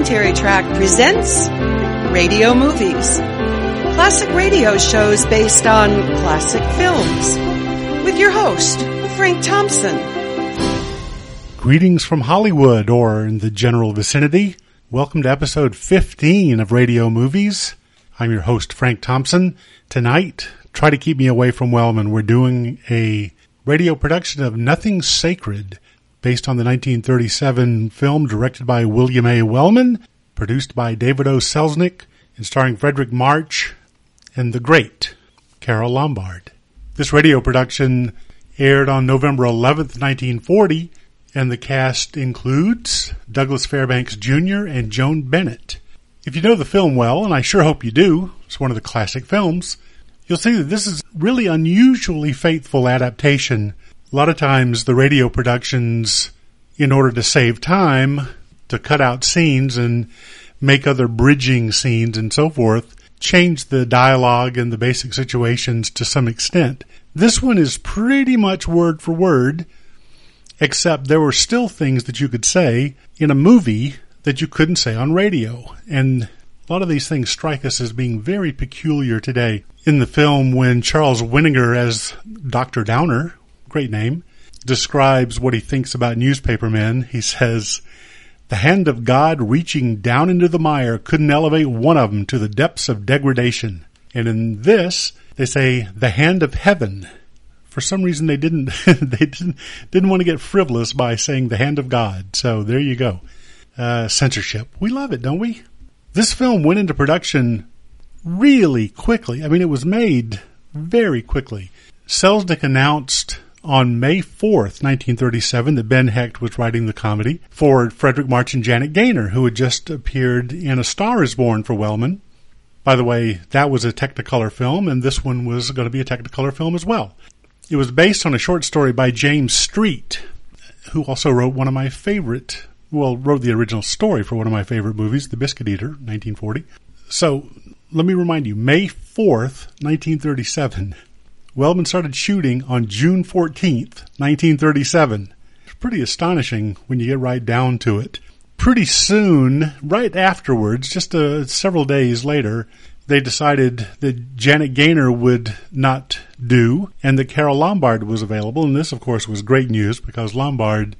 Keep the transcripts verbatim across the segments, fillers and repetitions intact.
Commentary Track presents Radio Movies. Classic radio shows based on classic films. With your host, Frank Thompson. Greetings from Hollywood, or in the general vicinity. Welcome to episode fifteen of Radio Movies. I'm your host, Frank Thompson. Tonight, try to keep me away from Wellman. We're doing a radio production of Nothing Sacred, based on the nineteen thirty-seven film directed by William A. Wellman, produced by David O. Selznick, and starring Fredric March and the great Carole Lombard. This radio production aired on November eleventh, nineteen forty, and the cast includes Douglas Fairbanks Junior and Joan Bennett. If you know the film well, and I sure hope you do, it's one of the classic films, you'll see that this is really unusually faithful adaptation. A lot of times the radio productions, in order to save time, to cut out scenes and make other bridging scenes and so forth, change the dialogue and the basic situations to some extent. This one is pretty much word for word, except there were still things that you could say in a movie that you couldn't say on radio. And a lot of these things strike us as being very peculiar today. In the film, when Charles Winninger as Doctor Downer, great name, describes what he thinks about newspapermen, he says, "The hand of God reaching down into the mire couldn't elevate one of them to the depths of degradation." And in this, they say, "The hand of heaven." For some reason, they didn't they didn't, didn't want to get frivolous by saying the hand of God. So there you go. Uh, censorship. We love it, don't we? This film went into production really quickly. I mean, it was made very quickly. Selznick announced on May fourth, nineteen thirty-seven, that Ben Hecht was writing the comedy for Fredric March and Janet Gaynor, who had just appeared in A Star is Born for Wellman. By the way, that was a Technicolor film, and this one was going to be a Technicolor film as well. It was based on a short story by James Street, who also wrote one of my favorite, well, wrote the original story for one of my favorite movies, The Biscuit Eater, nineteen forty. So, let me remind you, May fourth, nineteen thirty-seven, Wellman started shooting on June fourteenth, nineteen thirty-seven. It's pretty astonishing when you get right down to it. Pretty soon, right afterwards, just uh, several days later, they decided that Janet Gaynor would not do, and that Carole Lombard was available. And this, of course, was great news, because Lombard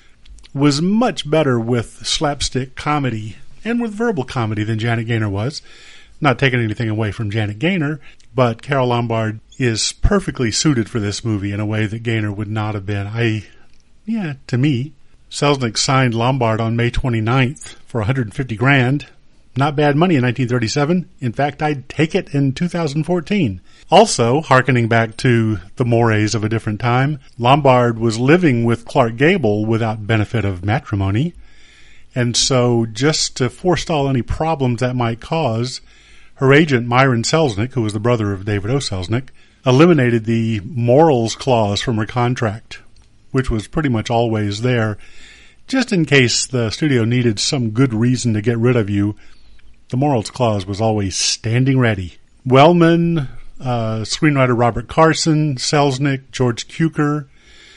was much better with slapstick comedy and with verbal comedy than Janet Gaynor was. Not taking anything away from Janet Gaynor, but Carole Lombard is perfectly suited for this movie in a way that Gaynor would not have been. I, yeah, to me. Selznick signed Lombard on May twenty-ninth for one hundred fifty grand. Not bad money in nineteen thirty-seven. In fact, I'd take it in two thousand fourteen. Also, hearkening back to the mores of a different time, Lombard was living with Clark Gable without benefit of matrimony. And so, just to forestall any problems that might cause, her agent, Myron Selznick, who was the brother of David O. Selznick, eliminated the morals clause from her contract, which was pretty much always there. Just in case the studio needed some good reason to get rid of you, the morals clause was always standing ready. Wellman, uh, screenwriter Robert Carson, Selznick, George Cukor,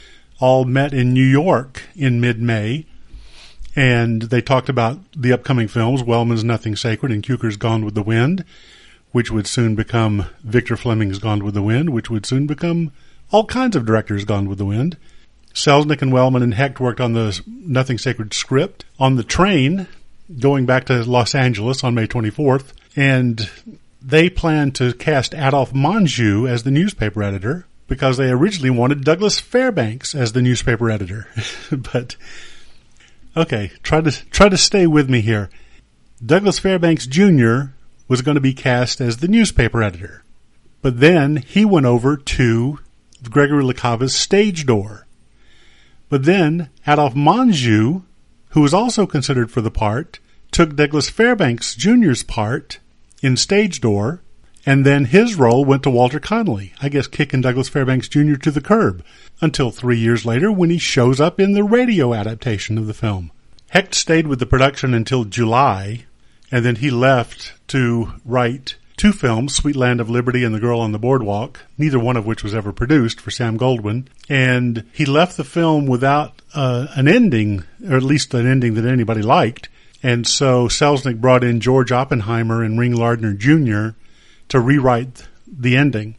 all met in New York in mid-May, and they talked about the upcoming films, Wellman's Nothing Sacred and Cukor's Gone with the Wind, which would soon become Victor Fleming's Gone with the Wind, which would soon become all kinds of directors' Gone with the Wind. Selznick and Wellman and Hecht worked on the Nothing Sacred script on the train going back to Los Angeles on May twenty-fourth, and they planned to cast Adolphe Menjou as the newspaper editor because they originally wanted Douglas Fairbanks as the newspaper editor. But, okay, try to try to stay with me here. Douglas Fairbanks Junior was going to be cast as the newspaper editor, but then he went over to Gregory LaCava's Stage Door. But then Adolphe Menjou, who was also considered for the part, took Douglas Fairbanks Junior's part in Stage Door, and then his role went to Walter Connolly, I guess kicking Douglas Fairbanks Junior to the curb, until three years later when he shows up in the radio adaptation of the film. Hecht stayed with the production until July, and then he left to write two films, Sweet Land of Liberty and The Girl on the Boardwalk, neither one of which was ever produced for Sam Goldwyn. And he left the film without uh, an ending, or at least an ending that anybody liked. And so Selznick brought in George Oppenheimer and Ring Lardner Junior to rewrite the ending.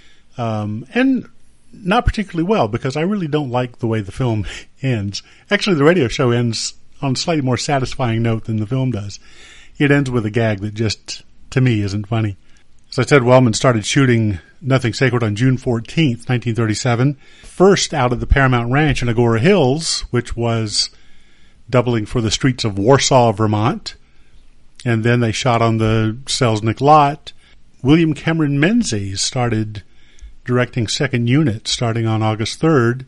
Um, and not particularly well, because I really don't like the way the film ends. Actually, the radio show ends on a slightly more satisfying note than the film does. It ends with a gag that just, to me, isn't funny. As I said, Wellman started shooting Nothing Sacred on June fourteenth, nineteen thirty-seven. First out of the Paramount Ranch in Agora Hills, which was doubling for the streets of Warsaw, Vermont. And then they shot on the Selznick lot. William Cameron Menzies started directing second unit starting on August third,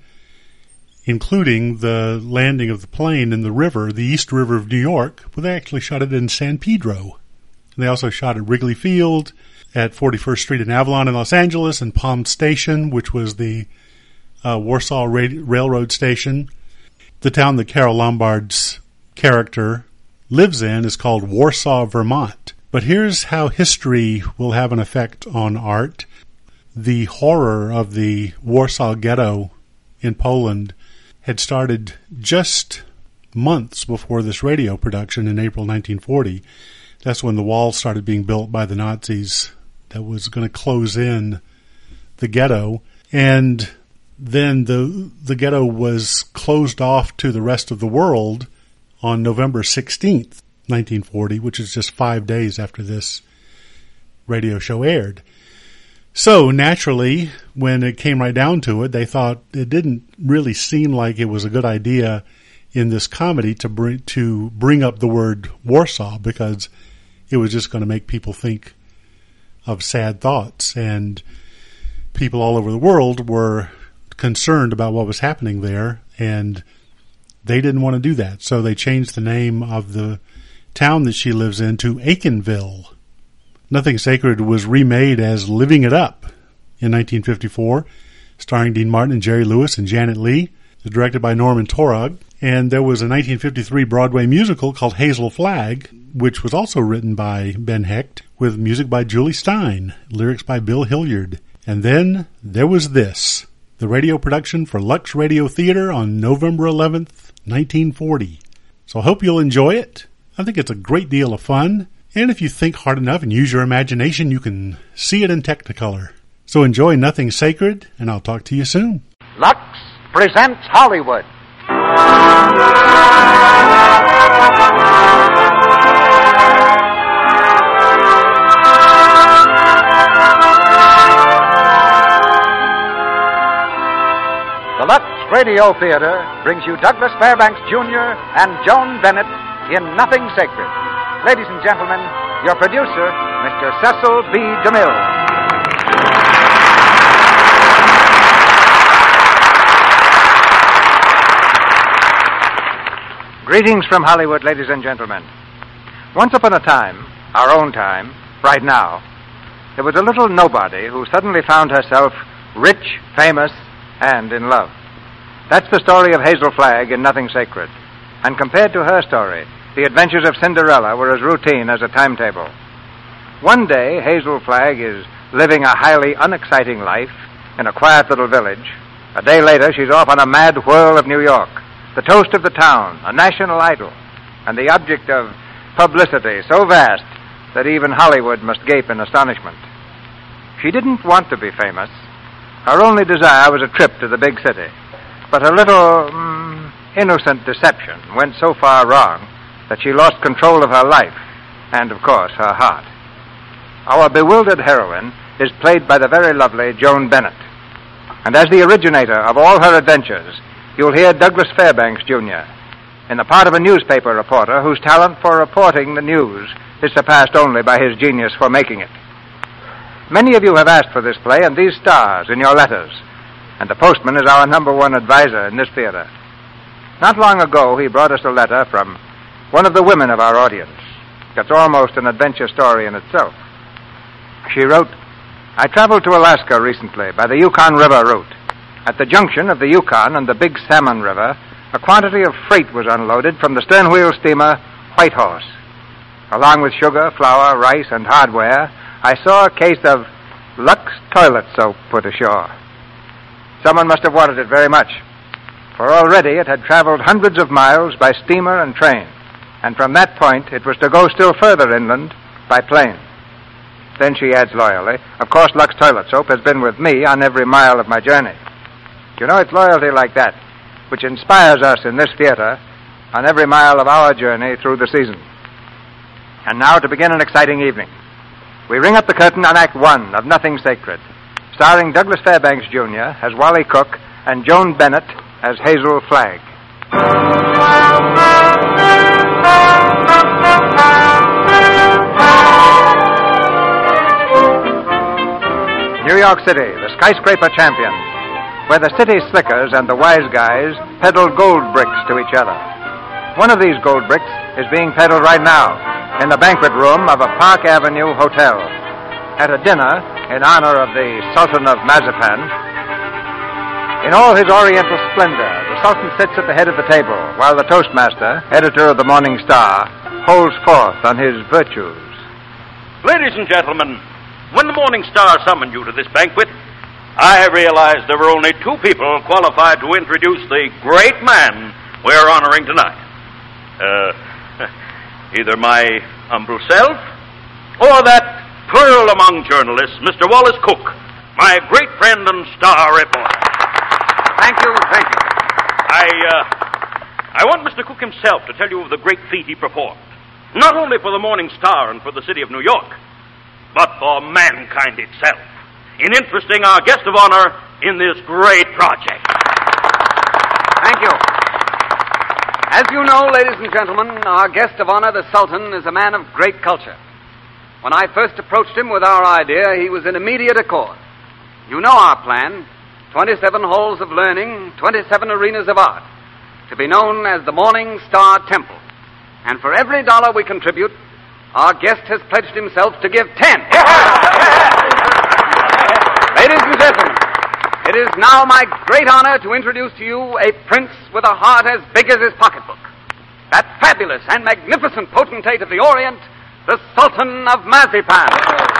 including the landing of the plane in the river, the East River of New York, where they actually shot it in San Pedro. They also shot at Wrigley Field, at forty-first Street in Avalon in Los Angeles, and Palm Station, which was the uh, Warsaw Ra- Railroad Station. The town that Carole Lombard's character lives in is called Warsaw, Vermont. But here's how history will have an effect on art. The horror of the Warsaw Ghetto in Poland had started just months before this radio production in April nineteen forty. That's when the wall started being built by the Nazis that was going to close in the ghetto. And then the the ghetto was closed off to the rest of the world on November sixteenth, nineteen forty, which is just five days after this radio show aired. So, naturally, when it came right down to it, they thought it didn't really seem like it was a good idea in this comedy to bring, to bring up the word Warsaw, because it was just going to make people think of sad thoughts. And people all over the world were concerned about what was happening there, and they didn't want to do that. So they changed the name of the town that she lives in to Aikenville. Nothing Sacred was remade as Living It Up in nineteen fifty-four, starring Dean Martin and Jerry Lewis and Janet Leigh. It was directed by Norman Taurog. And there was a nineteen fifty-three Broadway musical called Hazel Flag, which was also written by Ben Hecht, with music by Julie Stein, lyrics by Bill Hilliard. And then there was this, the radio production for Lux Radio Theater on November eleventh, nineteen forty. So I hope you'll enjoy it. I think it's a great deal of fun. And if you think hard enough and use your imagination, you can see it in Technicolor. So enjoy Nothing Sacred, and I'll talk to you soon. Lux presents Hollywood. The Lux Radio Theater brings you Douglas Fairbanks Junior and Joan Bennett in Nothing Sacred. Ladies and gentlemen, your producer, Mister Cecil B. DeMille. Greetings from Hollywood, ladies and gentlemen. Once upon a time, our own time, right now, there was a little nobody who suddenly found herself rich, famous, and in love. That's the story of Hazel Flagg in Nothing Sacred. And compared to her story, the adventures of Cinderella were as routine as a timetable. One day, Hazel Flagg is living a highly unexciting life in a quiet little village. A day later, she's off on a mad whirl of New York, the toast of the town, a national idol, and the object of publicity so vast that even Hollywood must gape in astonishment. She didn't want to be famous. Her only desire was a trip to the big city. But her little mm, innocent deception went so far wrong that she lost control of her life and, of course, her heart. Our bewildered heroine is played by the very lovely Joan Bennett. And as the originator of all her adventures, you'll hear Douglas Fairbanks Junior in the part of a newspaper reporter whose talent for reporting the news is surpassed only by his genius for making it. Many of you have asked for this play and these stars in your letters, and the postman is our number one advisor in this theater. Not long ago, he brought us a letter from one of the women of our audience. That's almost an adventure story in itself. She wrote, I traveled to Alaska recently by the Yukon River route. At the junction of the Yukon and the Big Salmon River, a quantity of freight was unloaded from the stern-wheel steamer Whitehorse. Along with sugar, flour, rice, and hardware, I saw a case of Lux toilet soap put ashore. Someone must have wanted it very much, for already it had traveled hundreds of miles by steamer and train. and from that point it was to go still further inland by plane. Then she adds loyally, of course Lux Toilet Soap has been with me on every mile of my journey. You know, it's loyalty like that which inspires us in this theater on every mile of our journey through the season. And now to begin an exciting evening. We ring up the curtain on Act One of Nothing Sacred, starring Douglas Fairbanks, Junior as Wally Cook and Joan Bennett as Hazel Flagg. New York City, the skyscraper champion, where the city slickers and the wise guys peddle gold bricks to each other. One of these gold bricks is being peddled right now in the banquet room of a Park Avenue hotel. At a dinner in honor of the Sultan of Mazapan, in all his oriental splendor, the Sultan sits at the head of the table, while the Toastmaster, editor of the Morning Star, holds forth on his virtues. Ladies and gentlemen, when the Morning Star summoned you to this banquet, I realized there were only two people qualified to introduce the great man we're honoring tonight. Uh, either my humble self or that pearl among journalists, Mister Wallace Cook, my great friend and star reporter. Thank you, thank you. I, uh, I want Mister Cook himself to tell you of the great feat he performed, not only for the Morning Star and for the city of New York, but for mankind itself, in interesting our guest of honor in this great project. Thank you. As you know, ladies and gentlemen, our guest of honor, the Sultan, is a man of great culture. When I first approached him with our idea, he was in immediate accord. You know our plan, twenty-seven halls of learning, twenty-seven arenas of art, to be known as the Morning Star Temple. And for every dollar we contribute, our guest has pledged himself to give ten. Ladies and gentlemen, it is now my great honor to introduce to you a prince with a heart as big as his pocketbook. That fabulous and magnificent potentate of the Orient, the Sultan of Mazapan.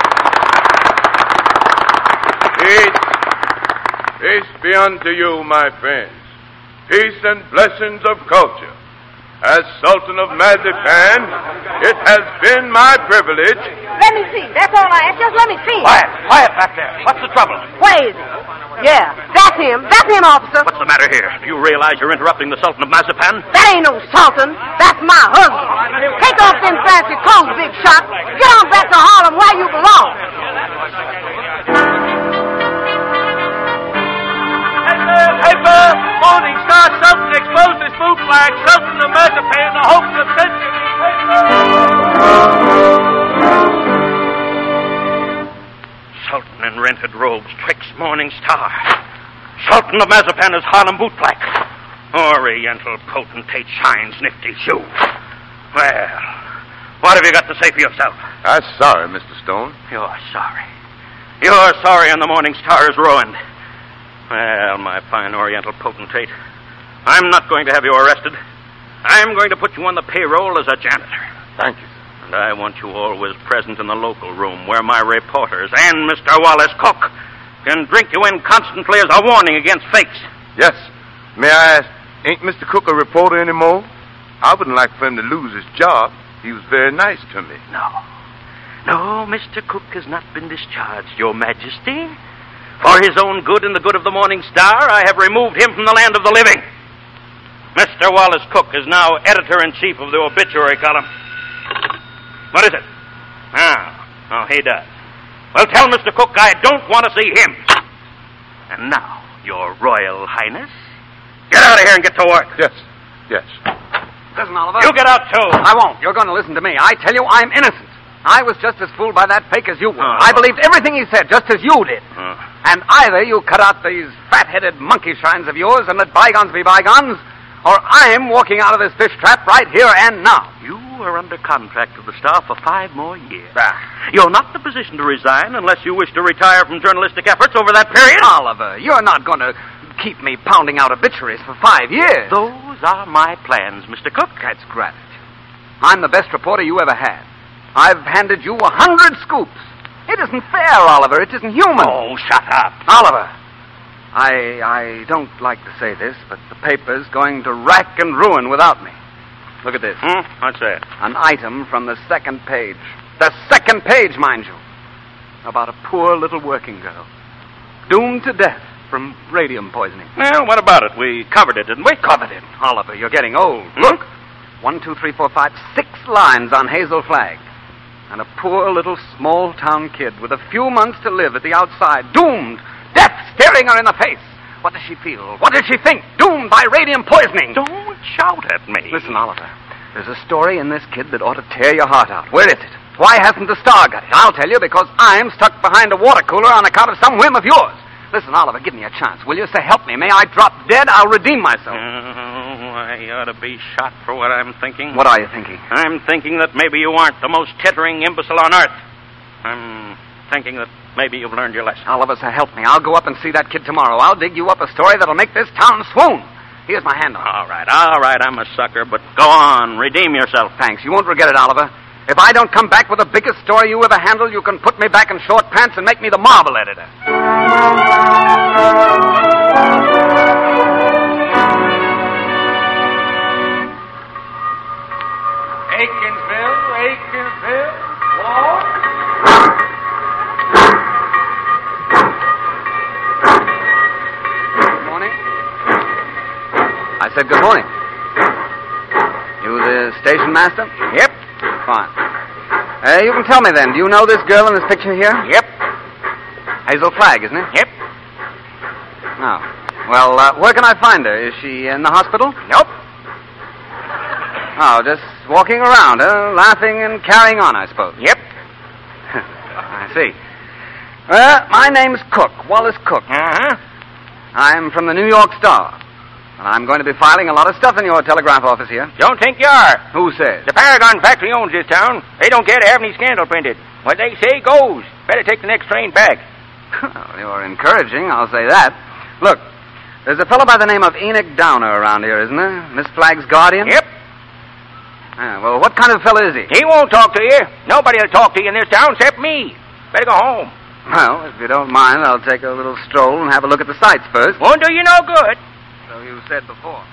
Peace. Peace be unto you, my friends. Peace and blessings of culture. As Sultan of Mazapan, it has been my privilege. Let me see. That's all I ask. Just let me see. Quiet, quiet back there. What's the trouble? Where is he? Yeah, that's him. That's him, officer. What's the matter here? Do you realize you're interrupting the Sultan of Mazapan? That ain't no Sultan. That's my husband. Take off them fancy clothes, big shot. Get on back to Harlem where you belong. Paper! Morning Star Sultan exposes food flag. Sultan of Mazapan, the hope of the century. Sultan in rented robes tricks Morning Star. Sultan of Mazapan is Harlem boot black. Oriental potentate shines nifty shoe. Well, what have you got to say for yourself? I'm sorry, Mister Stone. You're sorry. You're sorry and the Morning Star is ruined. Well, my fine Oriental potentate, I'm not going to have you arrested. I'm going to put you on the payroll as a janitor. Thank you. And I want you always present in the local room where my reporters and Mister Wallace Cook can drink you in constantly as a warning against fakes. Yes. May I ask, ain't Mister Cook a reporter anymore? I wouldn't like for him to lose his job. He was very nice to me. No. No, Mister Cook has not been discharged, Your Majesty. For his own good and the good of the Morning Star, I have removed him from the land of the living. Mister Wallace Cook is now editor-in-chief of the obituary column. What is it? Ah, oh, he does. Well, tell Mister Cook I don't want to see him. And now, Your Royal Highness, get out of here and get to work. Yes, yes. Listen, Oliver. You get out, too. I won't. You're going to listen to me. I tell you, I'm innocent. I was just as fooled by that fake as you were. Oh. I believed everything he said, just as you did. Oh. And either you cut out these fat-headed monkey shines of yours and let bygones be bygones, or I'm walking out of this fish trap right here and now. You are under contract with the Star for five more years. Ah. You're not in a position to resign unless you wish to retire from journalistic efforts over that period. Oliver, you're not going to keep me pounding out obituaries for five years. Those are my plans, Mister Cook. That's granted. I'm the best reporter you ever had. I've handed you a hundred scoops. It isn't fair, Oliver. It isn't human. Oh, shut up. Oliver, I I don't like to say this, but the paper's going to rack and ruin without me. Look at this. Hmm? What's that? An item from the second page. The second page, mind you. About a poor little working girl. Doomed to death from radium poisoning. Well, what about it? We covered it, didn't we? Covered it. Oliver, you're getting old. Hmm? Look. One, two, three, four, five, six lines on Hazel Flagg. And a poor little small-town kid with a few months to live at the outside. Doomed. Death staring her in the face. What does she feel? What does she think? Doomed by radium poisoning. Don't shout at me. Listen, Oliver. There's a story in this kid that ought to tear your heart out. Where is it? Why hasn't the Star got it? I'll tell you, because I'm stuck behind a water cooler on account of some whim of yours. Listen, Oliver, give me a chance, will you? Say, help me. May I drop dead? I'll redeem myself. Oh, I ought to be shot for what I'm thinking. What are you thinking? I'm thinking that maybe you aren't the most tittering imbecile on earth. I'm thinking that maybe you've learned your lesson. Oliver, say, help me. I'll go up and see that kid tomorrow. I'll dig you up a story that'll make this town swoon. Here's my hand on it. All right, all right, I'm a sucker, but go on, redeem yourself. Thanks. You won't regret it, Oliver. If I don't come back with the biggest story you ever handled, you can put me back in short pants and make me the Marvel editor. Aikinsville, Aikinsville, walk. Good morning. I said good morning. You the station master? Yep. Fine. Uh, you can tell me then, do you know this girl in this picture here? Yep. Hazel Flagg, isn't it? Yep. Oh. Well, uh, where can I find her? Is she in the hospital? Nope. Oh, just walking around, huh? Laughing and carrying on, I suppose. Yep. I see. Well, my name's Cook, Wallace Cook. Uh-huh. I'm from the New York Star. And I'm going to be filing a lot of stuff in your telegraph office here. Don't think you are. Who says? The Paragon factory owns this town. They don't care to have any scandal printed. What they say goes. Better take the next train back. Well, you're encouraging, I'll say that. Look, there's a fellow by the name of Enoch Downer around here, isn't there? Miss Flagg's guardian? Yep. Ah, well, what kind of fellow is he? He won't talk to you. Nobody will talk to you in this town except me. Better go home. Well, if you don't mind, I'll take a little stroll and have a look at the sights first. Won't do you no good. So you said before.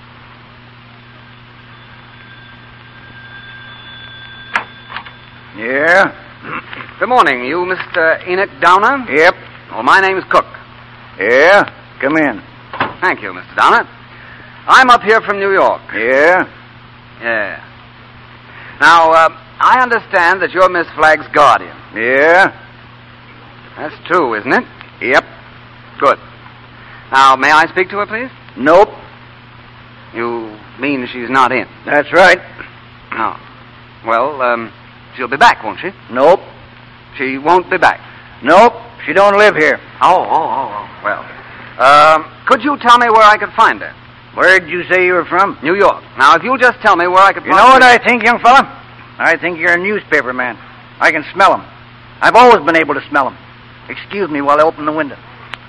Yeah? Good morning. You Mister Enoch Downer? Yep. Well, my name's Cook. Yeah? Come in. Thank you, Mister Downer. I'm up here from New York. Yeah? Yeah. Now, uh, I understand that you're Miss Flagg's guardian. Yeah? That's true, isn't it? Yep. Good. Now, may I speak to her, please? Nope. You mean she's not in? That's right. No. Well, um, she'll be back, won't she? Nope. She won't be back. Nope. She don't live here. Oh, oh, oh, oh. Well, um, could you tell me where I could find her? Where'd you say you were from? New York. Now, if you'll just tell me where I could You find know what her... I think, young fella? I think you're a newspaper man. I can smell 'em. I've always been able to smell 'em. Excuse me while I open the window.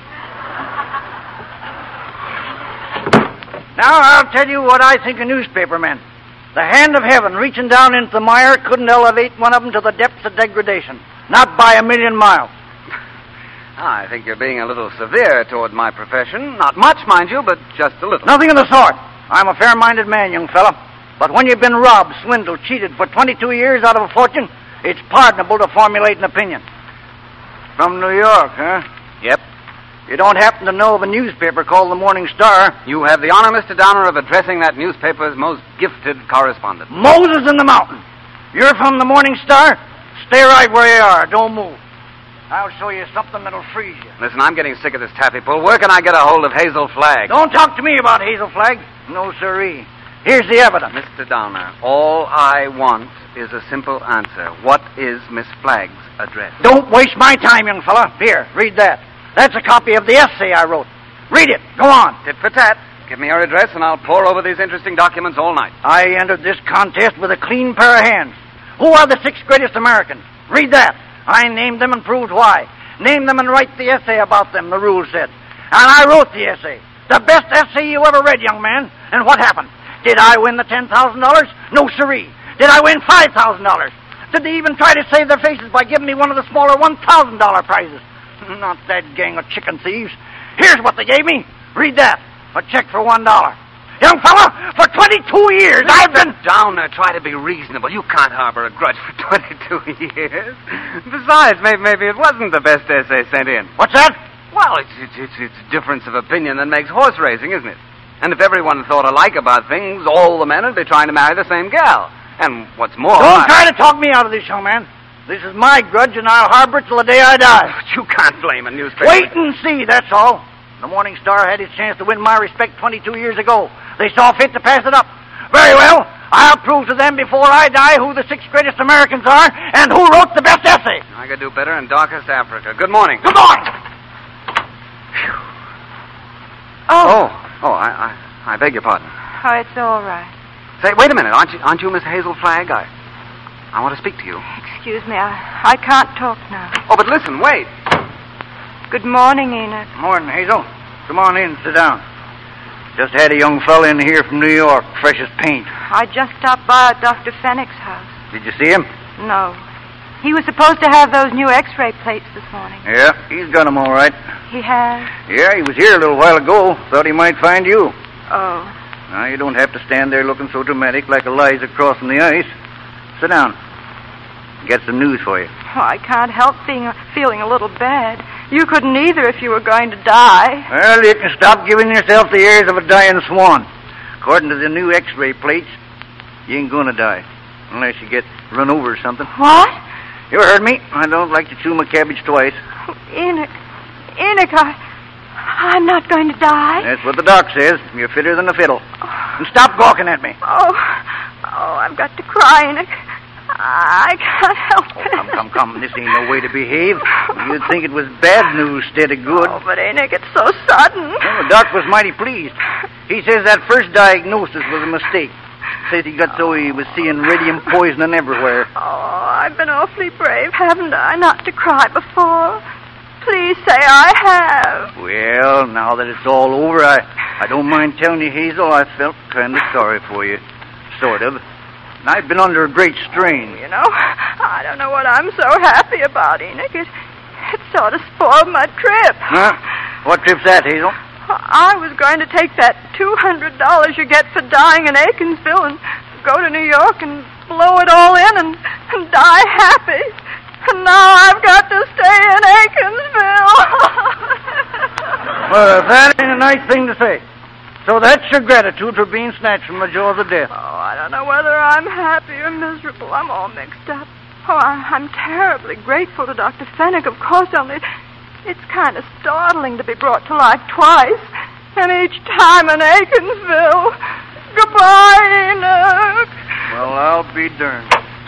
Now, I'll tell you what I think of newspaper men. The hand of heaven reaching down into the mire couldn't elevate one of them to the depths of degradation. Not by a million miles. I think you're being a little severe toward my profession. Not much, mind you, but just a little. Nothing of the sort. I'm a fair-minded man, young fella. But when you've been robbed, swindled, cheated for twenty-two years out of a fortune, it's pardonable to formulate an opinion. From New York, huh? Yep. You don't happen to know of a newspaper called the Morning Star? You have the honor, Mister Downer, of addressing that newspaper's most gifted correspondent. Moses in the mountain. You're from the Morning Star? Stay right where you are. Don't move. I'll show you something that'll freeze you. Listen, I'm getting sick of this taffy pull. Where can I get a hold of Hazel Flagg? Don't talk to me about Hazel Flagg. No, sirree. Here's the evidence. Mister Downer, all I want is a simple answer. What is Miss Flagg's address? Don't waste my time, young fella. Here, read that. That's a copy of the essay I wrote. Read it. Go on. Tit for tat. Give me your address, and I'll pore over these interesting documents all night. I entered this contest with a clean pair of hands. Who are the six greatest Americans? Read that. I named them and proved why. Name them and write the essay about them, the rules said. And I wrote the essay. The best essay you ever read, young man. And what happened? Did I win the ten thousand dollars? No, siree. Did I win five thousand dollars? Did they even try to save their faces by giving me one of the smaller one thousand dollars prizes? Not that gang of chicken thieves. Here's what they gave me. Read that. A check for one dollar. Young fella, for twenty-two years I've been... Down there, try to be reasonable. You can't harbor a grudge for twenty-two years. Besides, maybe, maybe it wasn't the best essay sent in. What's that? Well, it's, it's, it's, it's a difference of opinion that makes horse racing, isn't it? And if everyone thought alike about things, all the men would be trying to marry the same gal. And what's more... Don't I... try to talk me out of this, young man. This is my grudge, and I'll harbor it till the day I die. But you can't blame a newspaper. Wait and see, that's all. The Morning Star had its chance to win my respect twenty-two years ago. They saw fit to pass it up. Very well. I'll prove to them before I die who the six greatest Americans are and who wrote the best essay. I could do better in darkest Africa. Good morning. Good morning. Oh. Oh, oh, I, I, I beg your pardon. Oh, it's all right. Say, wait a minute. Aren't you, aren't you Miss Hazel Flagg? I, I want to speak to you. Excuse me, I, I can't talk now. Oh, but listen, wait. Good morning, Enoch. Morning, Hazel. Come on in, sit down. Just had a young fella in here from New York, fresh as paint. I just stopped by at Doctor Fennick's house. Did you see him? No. He was supposed to have those new x-ray plates this morning. Yeah, he's got them all right. He has? Yeah, he was here a little while ago. Thought he might find you. Oh. Now, you don't have to stand there looking so dramatic like Eliza crossing the ice. Sit down. Get some news for you. Oh, I can't help being feeling a little bad. You couldn't either if you were going to die. Well, you can stop giving yourself the airs of a dying swan. According to the new x-ray plates, you ain't gonna die. Unless you get run over or something. What? You heard me. I don't like to chew my cabbage twice. Oh, Enoch. Enoch, I... I'm not going to die. That's what the doc says. You're fitter than a fiddle. Oh. And stop gawking at me. Oh. Oh, I've got to cry, Enoch. I can't help Oh, it. come, come, come. This ain't no way to behave. You'd think it was bad news instead of good. Oh, but Enoch, it's so sudden. Well, the doc was mighty pleased. He says that first diagnosis was a mistake. Said he got so he was seeing radium poisoning everywhere. Oh, I've been awfully brave, haven't I, not to cry before? Please say I have. Well, now that it's all over, I, I don't mind telling you, Hazel, I felt kind of sorry for you. Sort of. And I've been under a great strain. You know, I don't know what I'm so happy about, Enoch. It, it sort of spoiled my trip. Huh? What trip's that, Hazel? I was going to take that two hundred dollars you get for dying in Aikinsville and go to New York and blow it all in and, and die happy. And now I've got to stay in Aikinsville. Well, that ain't a nice thing to say. So that's your gratitude for being snatched from the jaws of death. Oh, I don't know whether I'm happy or miserable. I'm all mixed up. Oh, I, I'm terribly grateful to Doctor Fennick, of course, only it's kind of startling to be brought to life twice, and each time in Aikinsville. Goodbye, Enoch. Well, I'll be darned.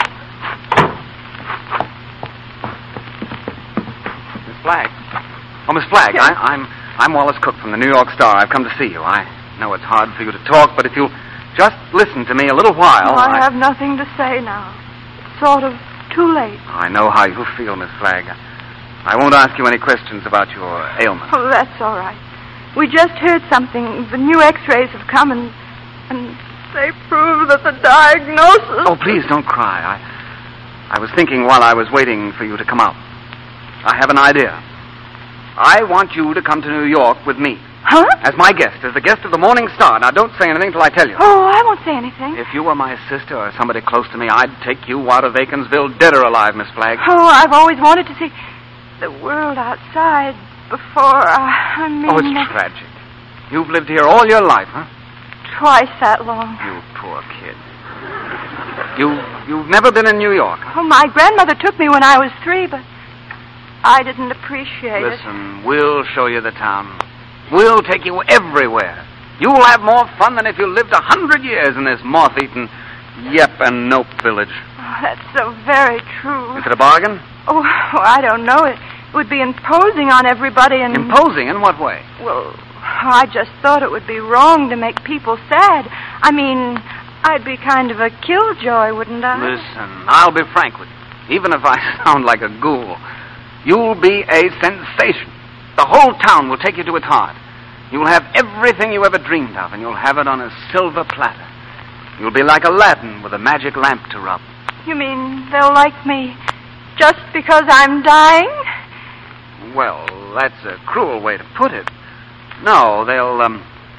Miss Flagg. Oh, Miss Flagg, Yes. I, I'm I'm Wallace Cook from the New York Star. I've come to see you. I know it's hard for you to talk, but if you'll just listen to me a little while... Oh, I, I have nothing to say now. It's sort of too late. I know how you feel, Miss Flagg. I won't ask you any questions about your ailment. Oh, that's all right. We just heard something. The new x-rays have come, and, and they prove that the diagnosis... Oh, please don't cry. I, I was thinking while I was waiting for you to come out. I have an idea. I want you to come to New York with me. Huh? As my guest, as the guest of the Morning Star. Now, don't say anything till I tell you. Oh, I won't say anything. If you were my sister or somebody close to me, I'd take you out of Aikinsville, dead or alive, Miss Flagg. Oh, I've always wanted to see the world outside before, uh, I mean... Oh, it's tragic. You've lived here all your life, huh? Twice that long. You poor kid. You, you've never been in New York. Oh, my grandmother took me when I was three, but I didn't appreciate it. Listen, we'll show you the town. We'll take you everywhere. You'll have more fun than if you lived a hundred years in this moth-eaten yep and nope village. Oh, that's so very true. Is it a bargain? Oh, I don't know. It would be imposing on everybody and... Imposing? In what way? Well, I just thought it would be wrong to make people sad. I mean, I'd be kind of a killjoy, wouldn't I? Listen, I'll be frank with you. Even if I sound like a ghoul, you'll be a sensation. The whole town will take you to its heart. You'll have everything you ever dreamed of, and you'll have it on a silver platter. You'll be like Aladdin with a magic lamp to rub. You mean they'll like me just because I'm dying? Well, that's a cruel way to put it. No, they'll, um,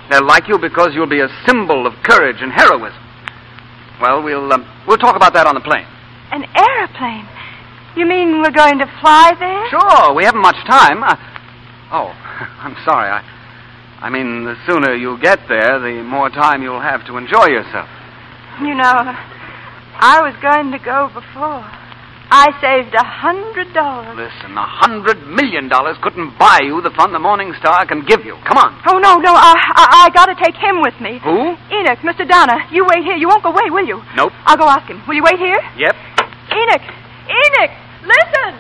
They'll like you because you'll be a symbol of courage and heroism. Well, we'll um, we'll talk about that on the plane. An airplane? You mean we're going to fly there? Sure, we haven't much time. Uh, oh, I'm sorry. I, I mean, the sooner you get there, the more time you'll have to enjoy yourself. You know, I was going to go before. I saved a hundred dollars. Listen, a hundred million dollars couldn't buy you the fun the Morning Star can give you. Come on. Oh, no, no, I, I, I gotta take him with me. Who? Enoch, Mister Donna. You wait here. You won't go away, will you? Nope. I'll go ask him. Will you wait here? Yep. Enoch! Enoch! Listen!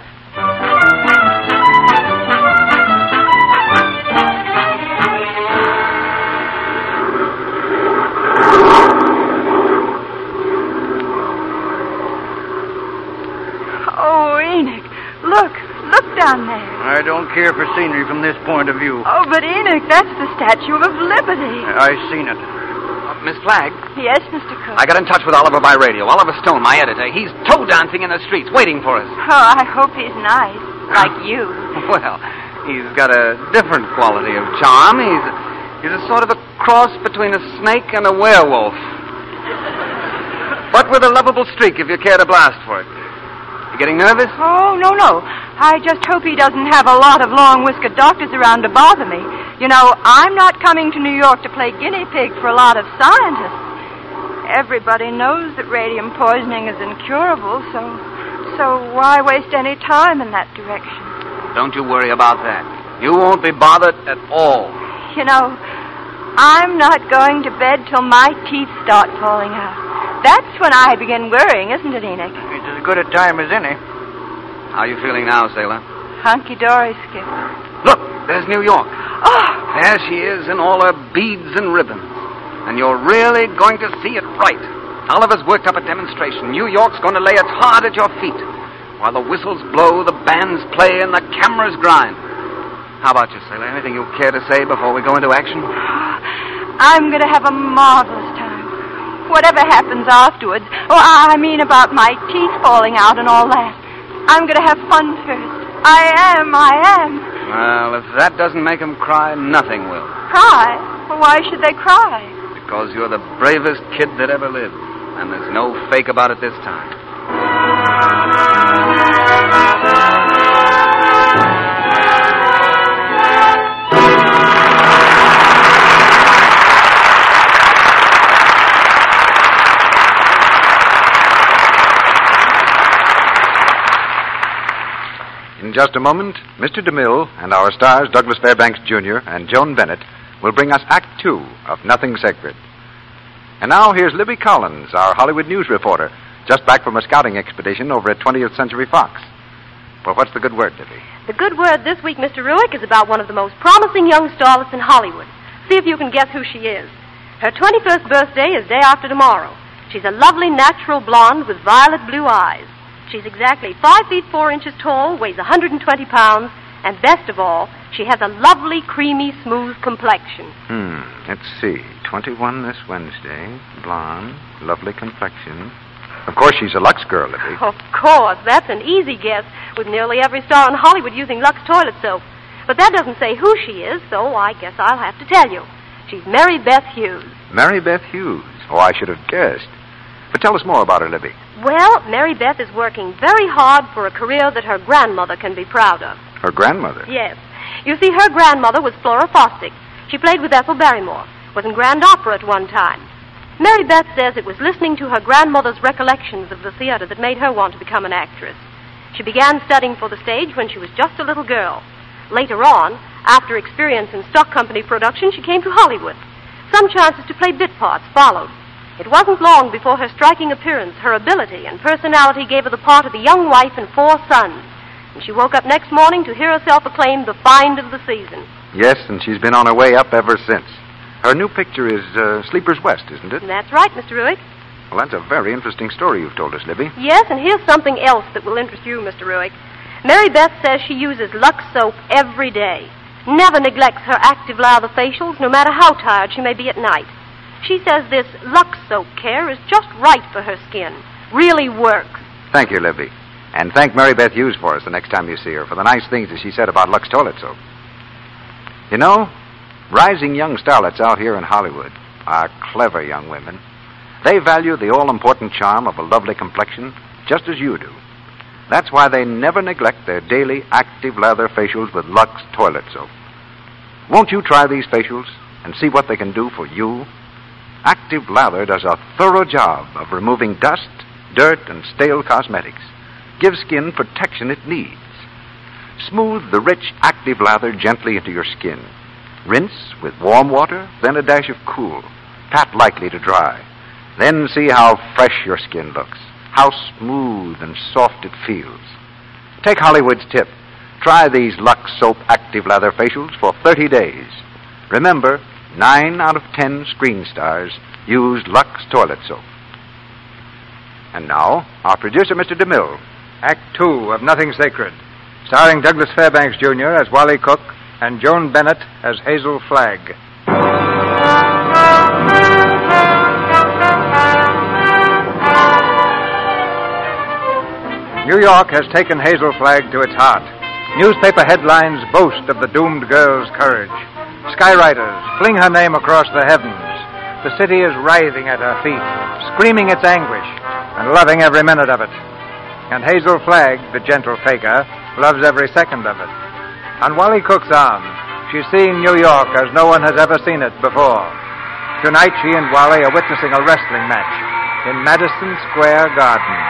Oh, Enoch, look, look down there. I don't care for scenery from this point of view. Oh, but Enoch, that's the Statue of Liberty. I've seen it. Uh, Miss Flagg? Yes, Mister Cook. I got in touch with Oliver by radio. Oliver Stone, my editor. He's toe dancing in the streets, waiting for us. Oh, I hope he's nice, like you. Well, he's got a different quality of charm. He's, he's a sort of a cross between a snake and a werewolf. But with a lovable streak, if you care to blast for it. You getting nervous? Oh, no, no. I just hope he doesn't have a lot of long-whiskered doctors around to bother me. You know, I'm not coming to New York to play guinea pig for a lot of scientists. Everybody knows that radium poisoning is incurable, so so why waste any time in that direction? Don't you worry about that. You won't be bothered at all. You know, I'm not going to bed till my teeth start falling out. That's when I begin worrying, isn't it, Enoch? It's as good a time as any. How are you feeling now, sailor? Hunky-dory, Skip. Look, there's New York. Oh! There she is in all her beads and ribbons. And you're really going to see it right. Oliver's worked up a demonstration. New York's going to lay its heart at your feet. While the whistles blow, the bands play, and the cameras grind. How about you, sailor? Anything you care to say before we go into action? I'm going to have a marvelous time. Whatever happens afterwards. Oh, I mean about my teeth falling out and all that. I'm going to have fun first. I am, I am. Well, if that doesn't make them cry, nothing will. Cry? Well, why should they cry? Because you're the bravest kid that ever lived. And there's no fake about it this time. In just a moment, Mister DeMille and our stars, Douglas Fairbanks Junior and Joan Bennett, will bring us Act Two of Nothing Sacred. And now here's Libby Collins, our Hollywood news reporter, just back from a scouting expedition over at twentieth Century Fox. Well, what's the good word, Libby? The good word this week, Mister Ruick, is about one of the most promising young starlets in Hollywood. See if you can guess who she is. Her twenty-first birthday is day after tomorrow. She's a lovely natural blonde with violet blue eyes. She's exactly five feet four inches tall, weighs one hundred twenty pounds, and best of all, she has a lovely, creamy, smooth complexion. Hmm, let's see. twenty-one this Wednesday, blonde, lovely complexion. Of course, she's a Lux girl, Libby. Of course, that's an easy guess, with nearly every star in Hollywood using Lux toilet soap. But that doesn't say who she is, so I guess I'll have to tell you. She's Mary Beth Hughes. Mary Beth Hughes. Oh, I should have guessed. But tell us more about her, Libby. Well, Mary Beth is working very hard for a career that her grandmother can be proud of. Her grandmother? Yes. You see, her grandmother was Flora Fosdick. She played with Ethel Barrymore, was in Grand Opera at one time. Mary Beth says it was listening to her grandmother's recollections of the theater that made her want to become an actress. She began studying for the stage when she was just a little girl. Later on, after experience in stock company production, she came to Hollywood. Some chances to play bit parts followed. It wasn't long before her striking appearance, her ability, and personality gave her the part of a young wife and four sons. And she woke up next morning to hear herself acclaimed the find of the season. Yes, and she's been on her way up ever since. Her new picture is uh, Sleepers West, isn't it? That's right, Mister Ruick. Well, that's a very interesting story you've told us, Libby. Yes, and here's something else that will interest you, Mister Ruick. Mary Beth says she uses Lux soap every day. Never neglects her active lather facials, no matter how tired she may be at night. She says this Lux soap care is just right for her skin. Really works. Thank you, Libby. And thank Mary Beth Hughes for us the next time you see her for the nice things that she said about Lux toilet soap. You know, Rising young starlets out here in Hollywood are clever young women. They value the all-important charm of a lovely complexion just as you do. That's why they never neglect their daily active lather facials with Lux toilet soap. Won't you try these facials and see what they can do for you? Active lather does a thorough job of removing dust, dirt, and stale cosmetics. Give skin protection it needs. Smooth the rich active lather gently into your skin. Rinse with warm water, then a dash of cool. Pat lightly to dry. Then see how fresh your skin looks, how smooth and soft it feels. Take Hollywood's tip. Try these Lux Soap Active Lather Facials for thirty days. Remember, nine out of ten screen stars use Lux Toilet Soap. And now, our producer, Mister DeMille. Act Two of Nothing Sacred, starring Douglas Fairbanks, Junior as Wally Cook and Joan Bennett as Hazel Flagg. New York has taken Hazel Flagg to its heart. Newspaper headlines boast of the doomed girl's courage. Skywriters fling her name across the heavens. The city is writhing at her feet, screaming its anguish, and loving every minute of it. And Hazel Flagg, the gentle faker, loves every second of it. On Wally Cook's arm, she's seeing New York as no one has ever seen it before. Tonight, she and Wally are witnessing a wrestling match in Madison Square Garden.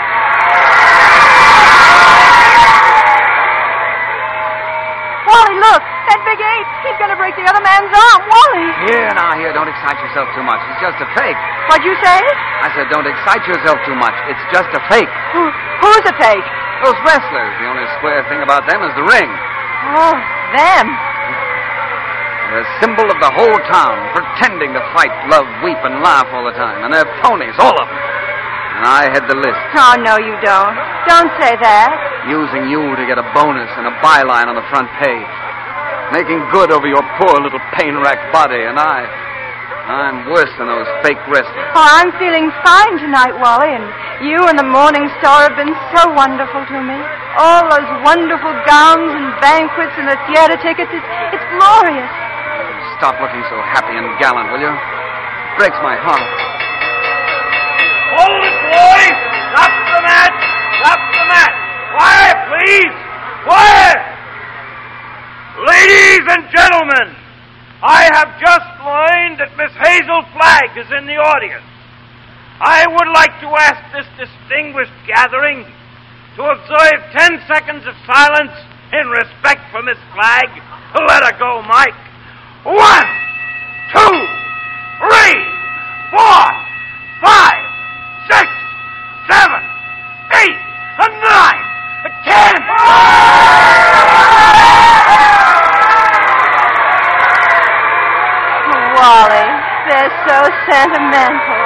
Wally, look! That big ape! He's gonna break the other man's arm! Wally! Here, now, here, don't excite yourself too much. It's just a fake. What'd you say? I said, don't excite yourself too much. It's just a fake. Who, who's a fake? Those wrestlers. The only square thing about them is the ring. Oh, them. They're a symbol of the whole town, pretending to fight, love, weep, and laugh all the time. And they're phonies, all of them. And I head the list. Oh, no, you don't. Don't say that. Using you to get a bonus and a byline on the front page. Making good over your poor little pain-racked body. And I... I'm worse than those fake wrestlers. Oh, I'm feeling fine tonight, Wally, and you and the Morning Star have been so wonderful to me. All those wonderful gowns and banquets and the theater tickets. It's, it's glorious. Stop looking so happy and gallant, will you? It breaks my heart. Hold it, boys! Stop the match! Stop the match! Quiet, please! Quiet! Ladies and gentlemen, I have just learned that Miss Hazel Flagg is in the audience. I would like to ask this distinguished gathering to observe ten seconds of silence in respect for Miss Flagg. Let her go, Mike. One, two, three, four, five, six, seven, eight, nine, ten. Wally, they're so sentimental.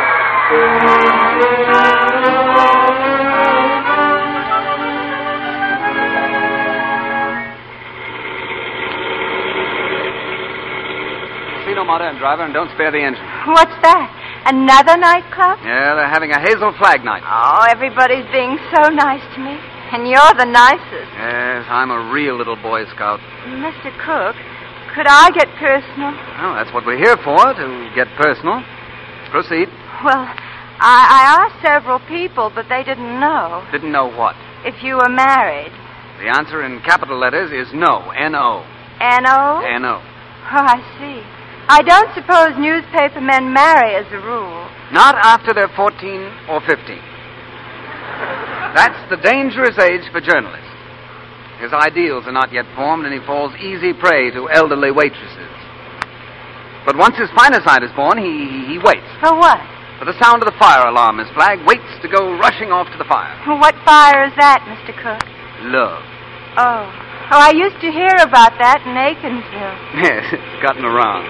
See no matter, driver, and don't spare the engine. What's that? Another nightclub? Yeah, they're having a Hazel Flagg night. Oh, everybody's being so nice to me. And you're the nicest. Yes, I'm a real little Boy Scout. Mister Cook, could I get personal? Well, that's what we're here for, to get personal. Proceed. Well, I, I asked several people, but they didn't know. Didn't know what? If you were married. The answer in capital letters is no. N O. N O? N O. Oh, I see. I don't suppose newspaper men marry as a rule. Not after they're fourteen or fifteen. That's the dangerous age for journalists. His ideals are not yet formed, and he falls easy prey to elderly waitresses. But once his finer side is born, he, he waits. For what? For the sound of the fire alarm, Miss Flagg waits to go rushing off to the fire. What fire is that, Mister Cook? Love. Oh. Oh, I used to hear about that in Aikinsville. Yes, it's gotten around.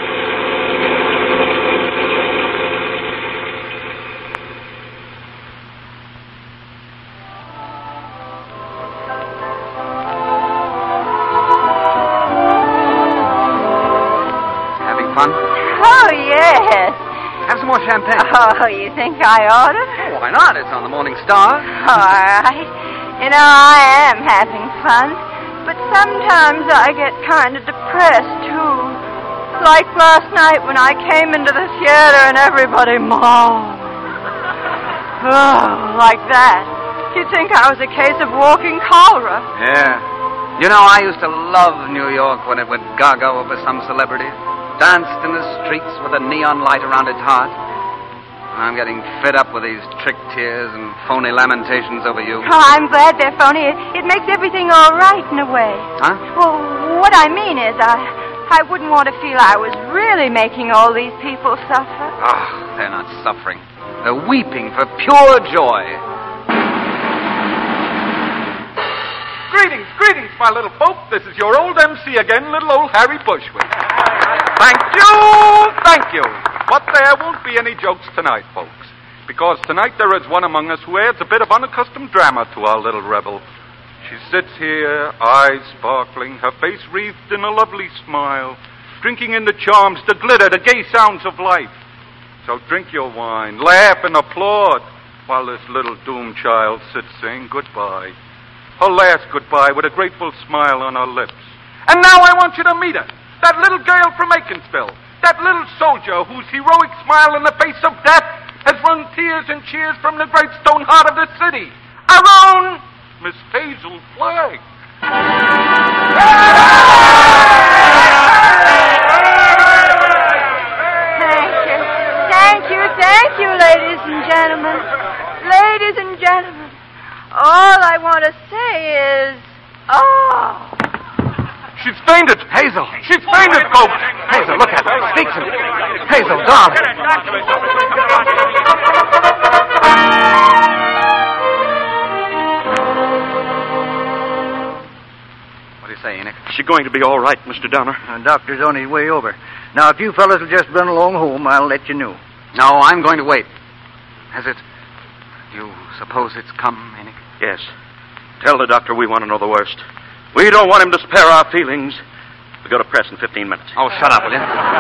Having fun? Oh, yes. Have some more champagne. Oh, you think I ought to? Oh, why not? It's on the Morning Star. All right. You know, I am having fun. But sometimes I get kind of depressed, too. like last night when I came into the theater and everybody moaned. Oh, like that. You'd think I was a case of walking cholera. Yeah. You know, I used to love New York when it would gaga over some celebrity. Danced in the streets with a neon light around its heart. I'm getting fed up with these trick tears and phony lamentations over you. Oh, I'm glad they're phony. It, it makes everything all right in a way. Huh? Well, what I mean is I, I wouldn't want to feel I was really making all these people suffer. Oh, they're not suffering. They're weeping for pure joy. Greetings, greetings, my little folk. This is your old M C again, little old Harry Bushwick. Thank you, thank you. But there won't be any jokes tonight, folks, because tonight there is one among us who adds a bit of unaccustomed drama to our little rebel. She sits here, eyes sparkling, her face wreathed in a lovely smile, drinking in the charms, the glitter, the gay sounds of life. So drink your wine, laugh and applaud, while this little doomed child sits saying goodbye. Her last goodbye with a grateful smile on her lips. And now I want you to meet her, that little girl from Aikinsville. That little soldier whose heroic smile in the face of death has wrung tears and cheers from the great stone heart of the city. Our own Miss Hazel Flagg. Thank you. Thank you, thank you, ladies and gentlemen. Ladies and gentlemen, all I want to say is, oh... She's fainted. Hazel. She's fainted, folks. Hazel, look at her. Speak to me. Hazel, darling. What do you say, Enoch? She's going to be all right, Mister Downer. The doctor's on his way over. Now, if you fellas will just run along home, I'll let you know. No, I'm going to wait. Has it... You suppose it's come, Enoch? Yes. Tell the doctor we want to know the worst. We don't want him to spare our feelings. We go to press in fifteen minutes. Oh, shut up, will you?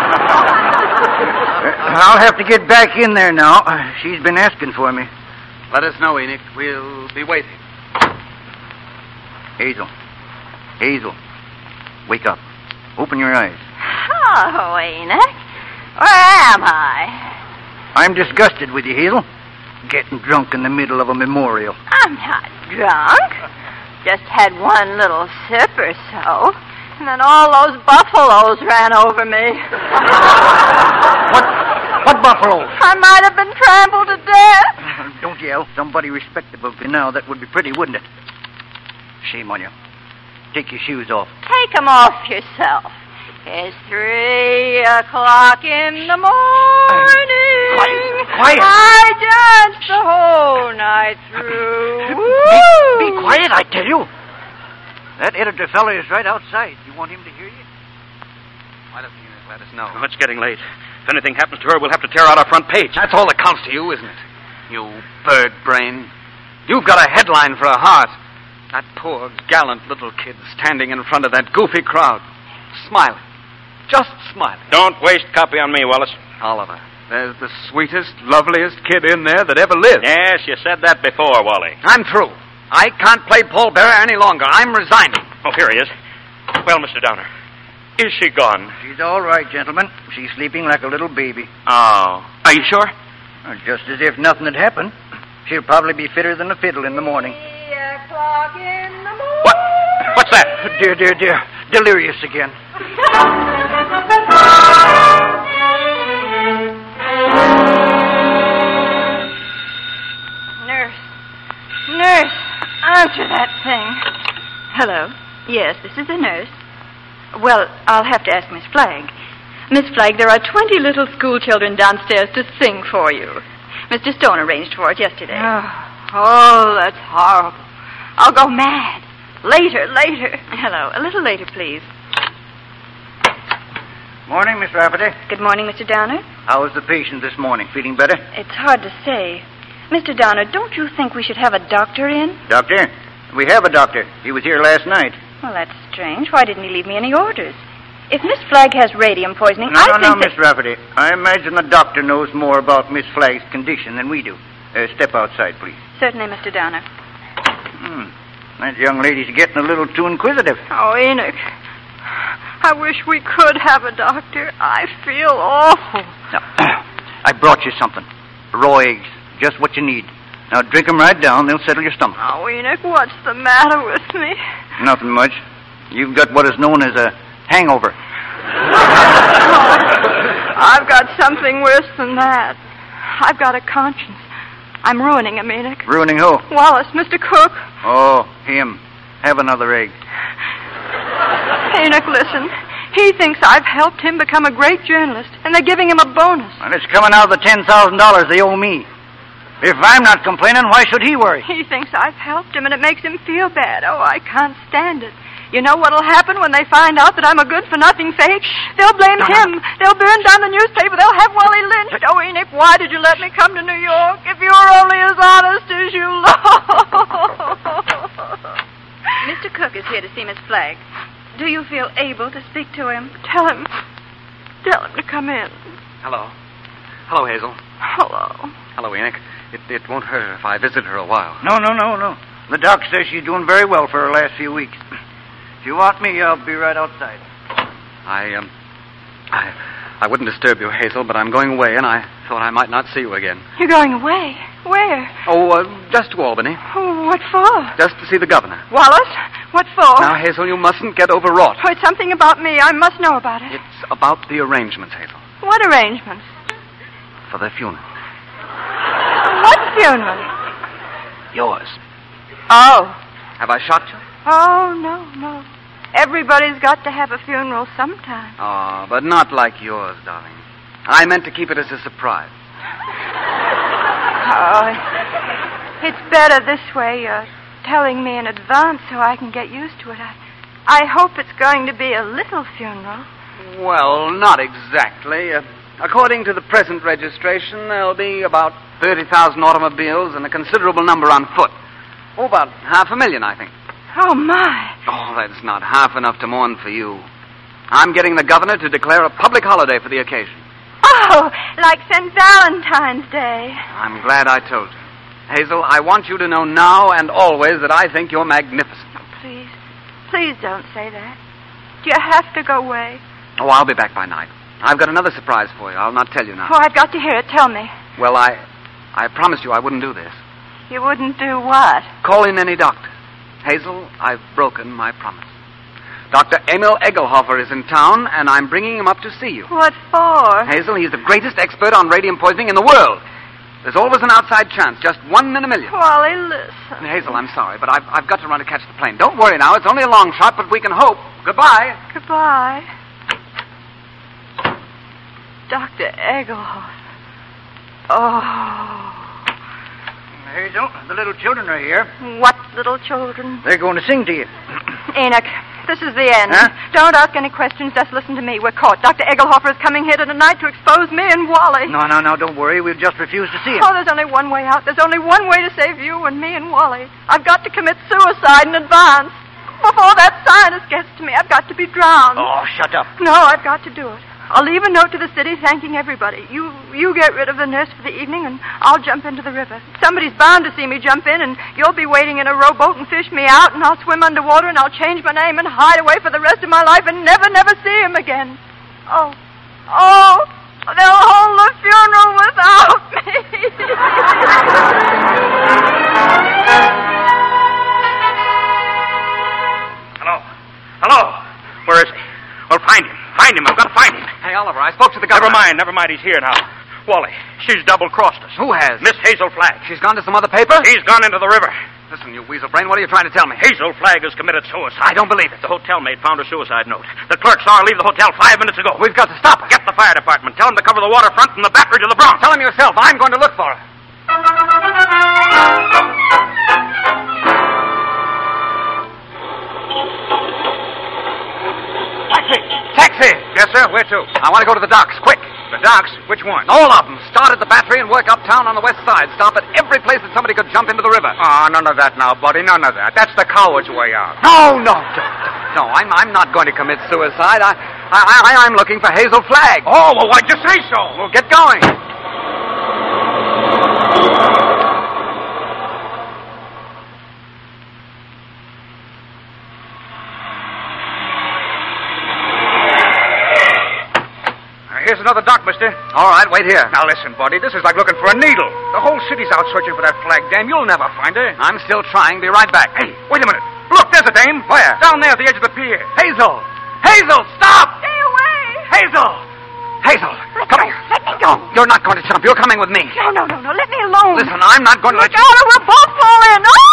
I'll have to get back in there now. She's been asking for me. Let us know, Enoch. We'll be waiting. Hazel. Hazel. Wake up. Open your eyes. Oh, Enoch. Where am I? I'm disgusted with you, Hazel. Getting drunk in the middle of a memorial. I'm not drunk. Just had one little sip or so, and then all those buffaloes ran over me. What? What buffaloes? I might have been trampled to death. Don't yell. Somebody respectable by now. That would be pretty, wouldn't it? Shame on you. Take your shoes off. Take 'em off yourself. It's three o'clock in the morning. Quiet. Quiet. I danced the whole night through. Be, be quiet, I tell you. That editor fellow is right outside. You want him to hear you? Why doesn't you let us know? Oh, it's getting late. If anything happens to her, we'll have to tear out our front page. That's all that counts to you, isn't it? You bird brain. You've got a headline for a heart. That poor, gallant little kid standing in front of that goofy crowd, smiling. Just smiling. Don't waste copy on me, Wallace. Oliver, there's the sweetest, loveliest kid in there that ever lived. Yes, you said that before, Wally. I'm through. I can't play Paul Bearer any longer. I'm resigning. Oh, here he is. Well, Mister Downer, is she gone? She's all right, gentlemen. She's sleeping like a little baby. Oh. Are you sure? Well, just as if nothing had happened. She'll probably be fitter than a fiddle in the morning. Three o'clock in the morning. What? What's that? Dear, dear, dear. Delirious again. Nurse. Nurse, answer that thing. Hello. Yes, this is the nurse. Well, I'll have to ask Miss Flagg. Miss Flagg, there are twenty little school children downstairs to sing for you. Mister Stone arranged for it yesterday. Oh, oh, that's horrible. I'll go mad. Later, later. Hello. A little later, please. Morning, Miss Rafferty. Good morning, Mister Downer. How is the patient this morning? Feeling better? It's hard to say. Mister Downer, don't you think we should have a doctor in? Doctor? We have a doctor. He was here last night. Well, that's strange. Why didn't he leave me any orders? If Miss Flagg has radium poisoning, no, I no, think No, that... no, Miss Rafferty. I imagine the doctor knows more about Miss Flagg's condition than we do. Uh, step outside, please. Certainly, Mister Downer. Hmm. That young lady's getting a little too inquisitive. Oh, Enoch. I wish we could have a doctor. I feel awful. Now, I brought you something. Raw eggs. Just what you need. Now, drink them right down. They'll settle your stomach. Oh, Enoch, what's the matter with me? Nothing much. You've got what is known as a hangover. I've got something worse than that. I've got a conscience. I'm ruining him, Enoch. Ruining who? Wallace, Mister Cook. Oh, him. Have another egg. Enoch, listen. He thinks I've helped him become a great journalist, and they're giving him a bonus. And it's coming out of the ten thousand dollars they owe me. If I'm not complaining, why should he worry? He thinks I've helped him, and it makes him feel bad. Oh, I can't stand it. You know what'll happen when they find out that I'm a good-for-nothing fake? They'll blame no, him. No. They'll burn down the newspaper. They'll have Wally lynched. Oh, Enoch, why did you let me come to New York if you were only as honest as you look? Mister Cook is here to see Miss Flagg. Do you feel able to speak to him? Tell him. Tell him to come in. Hello. Hello, Hazel. Hello. Hello, Enoch. It, it won't hurt her if I visit her a while. No, no, no, no. The doc says she's doing very well for her last few weeks. If you want me, I'll be right outside. I, um... I, I wouldn't disturb you, Hazel, but I'm going away, and I thought I might not see you again. You're going away? Where? Oh, uh, just to Albany. Oh, what for? Just to see the governor. Wallace? What for? Now, Hazel, you mustn't get overwrought. Oh, it's something about me. I must know about it. It's about the arrangements, Hazel. What arrangements? For the funeral. What funeral? Yours. Oh. Have I shot you? Oh, no, no. Everybody's got to have a funeral sometime. Oh, but not like yours, darling. I meant to keep it as a surprise. Oh, it's better this way. You're telling me in advance so I can get used to it. I, I hope it's going to be a little funeral. Well, not exactly. Uh, according to the present registration, there'll be about thirty thousand automobiles and a considerable number on foot. Oh, about half a million, I think. Oh, my. Oh, that's not half enough to mourn for you. I'm getting the governor to declare a public holiday for the occasion. Oh, like Saint Valentine's Day. I'm glad I told you. Hazel, I want you to know now and always that I think you're magnificent. Oh, please, please don't say that. Do you have to go away? Oh, I'll be back by night. I've got another surprise for you. I'll not tell you now. Oh, I've got to hear it. Tell me. Well, I, I promised you I wouldn't do this. You wouldn't do what? Call in any doctor. Hazel, I've broken my promise. Doctor Emil Egelhofer is in town, and I'm bringing him up to see you. What for? Hazel, he's the greatest expert on radium poisoning in the world. There's always an outside chance, just one in a million. Wally, listen. Hazel, I'm sorry, but I've, I've got to run to catch the plane. Don't worry now. It's only a long shot, but we can hope. Goodbye. Goodbye. Doctor Egelhofer. Oh. Hazel, the little children are here. What little children? They're going to sing to you. Enoch, this is the end. Huh? Don't ask any questions. Just listen to me. We're caught. Doctor Egelhofer is coming here tonight to expose me and Wally. No, no, no, don't worry. We'll just refuse to see him. Oh, there's only one way out. There's only one way to save you and me and Wally. I've got to commit suicide in advance. Before that scientist gets to me, I've got to be drowned. Oh, shut up. No, I've got to do it. I'll leave a note to the city thanking everybody. You you get rid of the nurse for the evening, and I'll jump into the river. Somebody's bound to see me jump in, and you'll be waiting in a rowboat and fish me out, and I'll swim underwater, and I'll change my name and hide away for the rest of my life and never, never see him again. Oh, oh, they'll hold the funeral without me. Hello? Hello? Where is he? Well, find him. Find him. I've got to find him. Hey, Oliver, I spoke to the governor. Never mind. Never mind. He's here now. Wally, she's double-crossed us. Who has? Miss Hazel Flagg. She's gone to some other paper? She's gone into the river. Listen, you weasel brain, what are you trying to tell me? Hazel Flagg has committed suicide. I don't believe it. The hotel maid found her suicide note. The clerk saw her leave the hotel five minutes ago. We've got to stop her. Get the fire department. Tell them to cover the waterfront from the Battery to the Bronx. Tell him yourself. I'm going to look for her. Taxi! Taxi! Yes, sir. Where to? I want to go to the docks, quick. The docks? Which one? All of them. Start at the Battery and work uptown on the west side. Stop at every place that somebody could jump into the river. Oh, none of that now, buddy. None of that. That's the coward's way out. No, no, no, no. I'm, I'm not going to commit suicide. I, I, I, I'm looking for Hazel Flagg. Oh, well, why'd you say so? Well, get going. There's another dock, mister. All right, wait here. Now listen, buddy, this is like looking for a needle. The whole city's out searching for that flag dame. You'll never find her. I'm still trying. Be right back. Hey, wait a minute. Look, there's a dame. Where? Down there at the edge of the pier. Hazel! Hazel, stop! Stay away! Hazel! Hazel, Let come go. here. Let me go. You're not going to jump. You're coming with me. No, no, no, no. Let me alone. Listen, I'm not going to Look let you... out or we'll both fall in. Oh!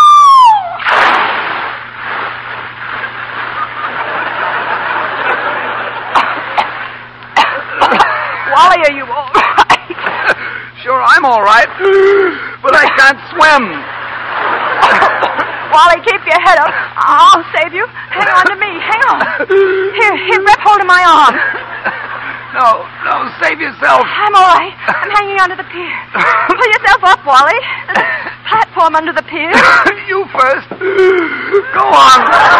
Wally, are you all right? Sure, I'm all right. But I can't swim. Wally, keep your head up. I'll save you. Hang on to me. Hang on. Here, here, grab hold of my arm. No, no, save yourself. I'm all right. I'm hanging onto the pier. Pull yourself up, Wally. There's a platform under the pier. You first. Go on.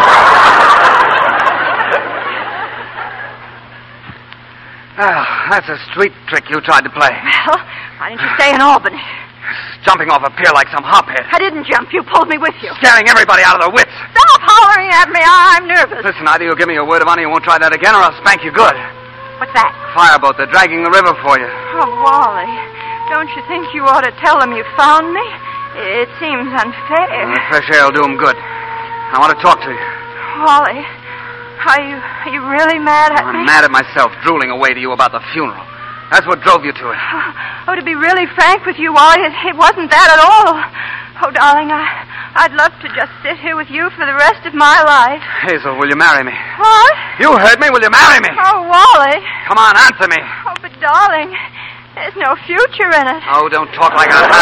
Oh, that's a street trick you tried to play. Well, why didn't you stay in Albany? Jumping off a pier like some hophead. I didn't jump. You pulled me with you. Scaring everybody out of their wits. Stop hollering at me. I'm nervous. Listen, either you'll give me your word of honor you won't try that again, or I'll spank you good. What's that? Fireboat. They're dragging the river for you. Oh, Wally, don't you think you ought to tell them you found me? It seems unfair. The fresh air will do them good. I want to talk to you. Wally, are you, are you really mad at I'm me? mad at myself, drooling away to you about the funeral. That's what drove you to it. Oh, to be really frank with you, Wally, it, it wasn't that at all. Oh, darling, I, I'd love to just sit here with you for the rest of my life. Hazel, will you marry me? What? You heard me. Will you marry me? Oh, Wally. Come on, answer me. Oh, but darling, there's no future in it. Oh, don't talk like that.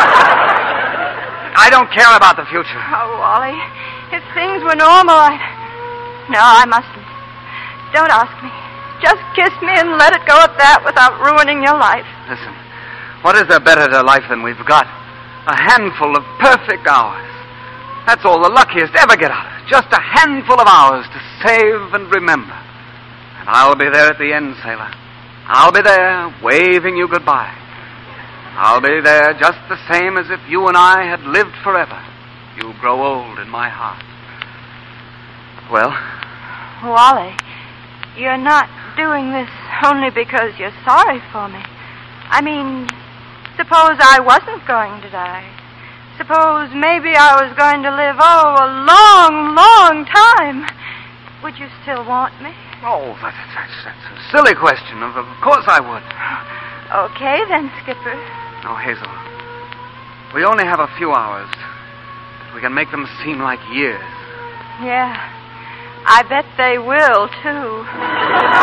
I don't care about the future. Oh, Wally, if things were normal, I'd... No, I mustn't. Don't ask me. Just kiss me and let it go at that without ruining your life. Listen, what is there better to life than we've got? A handful of perfect hours. That's all the luckiest ever get out of it. Just a handful of hours to save and remember. And I'll be there at the end, sailor. I'll be there waving you goodbye. I'll be there just the same as if you and I had lived forever. You grow old in my heart. Well? Wally, you're not doing this only because you're sorry for me. I mean, suppose I wasn't going to die. Suppose maybe I was going to live, oh, a long, long time. Would you still want me? Oh, that's, that's, that's a silly question. Of, of course I would. Okay, then, Skipper. Oh, Hazel, we only have a few hours. We can make them seem like years. Yeah, I bet they will, too.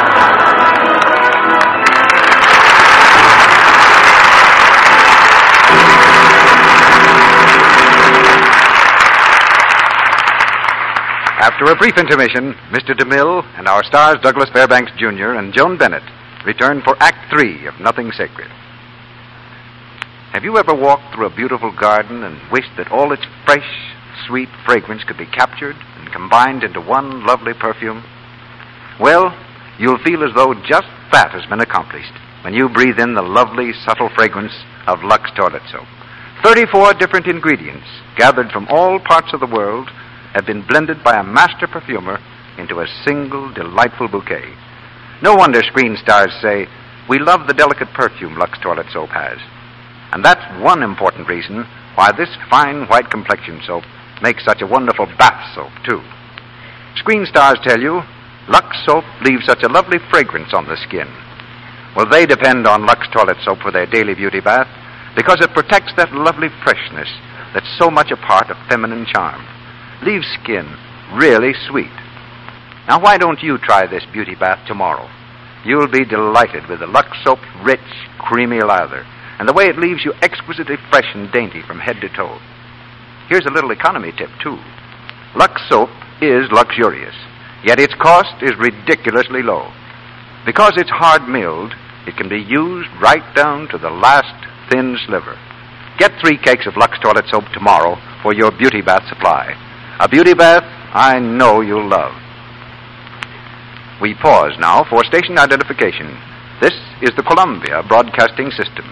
After a brief intermission, Mister DeMille and our stars Douglas Fairbanks Junior and Joan Bennett return for Act Three of Nothing Sacred. Have you ever walked through a beautiful garden and wished that all its fresh, sweet fragrance could be captured and combined into one lovely perfume? Well, you'll feel as though just that has been accomplished when you breathe in the lovely, subtle fragrance of Lux Toilet Soap. Thirty-four different ingredients, gathered from all parts of the world, have been blended by a master perfumer into a single, delightful bouquet. No wonder screen stars say, "We love the delicate perfume Lux Toilet Soap has." And that's one important reason why this fine white complexion soap makes such a wonderful bath soap, too. Screen stars tell you, Lux Soap leaves such a lovely fragrance on the skin. Well, they depend on Lux Toilet Soap for their daily beauty bath because it protects that lovely freshness that's so much a part of feminine charm. Leaves skin really sweet. Now, why don't you try this beauty bath tomorrow? You'll be delighted with the Lux Soap's rich, creamy lather and the way it leaves you exquisitely fresh and dainty from head to toe. Here's a little economy tip, too. Lux Soap is luxurious, yet its cost is ridiculously low. Because it's hard-milled, it can be used right down to the last thin sliver. Get three cakes of Lux Toilet Soap tomorrow for your beauty bath supply. A beauty bath I know you'll love. We pause now for station identification. This is the Columbia Broadcasting System.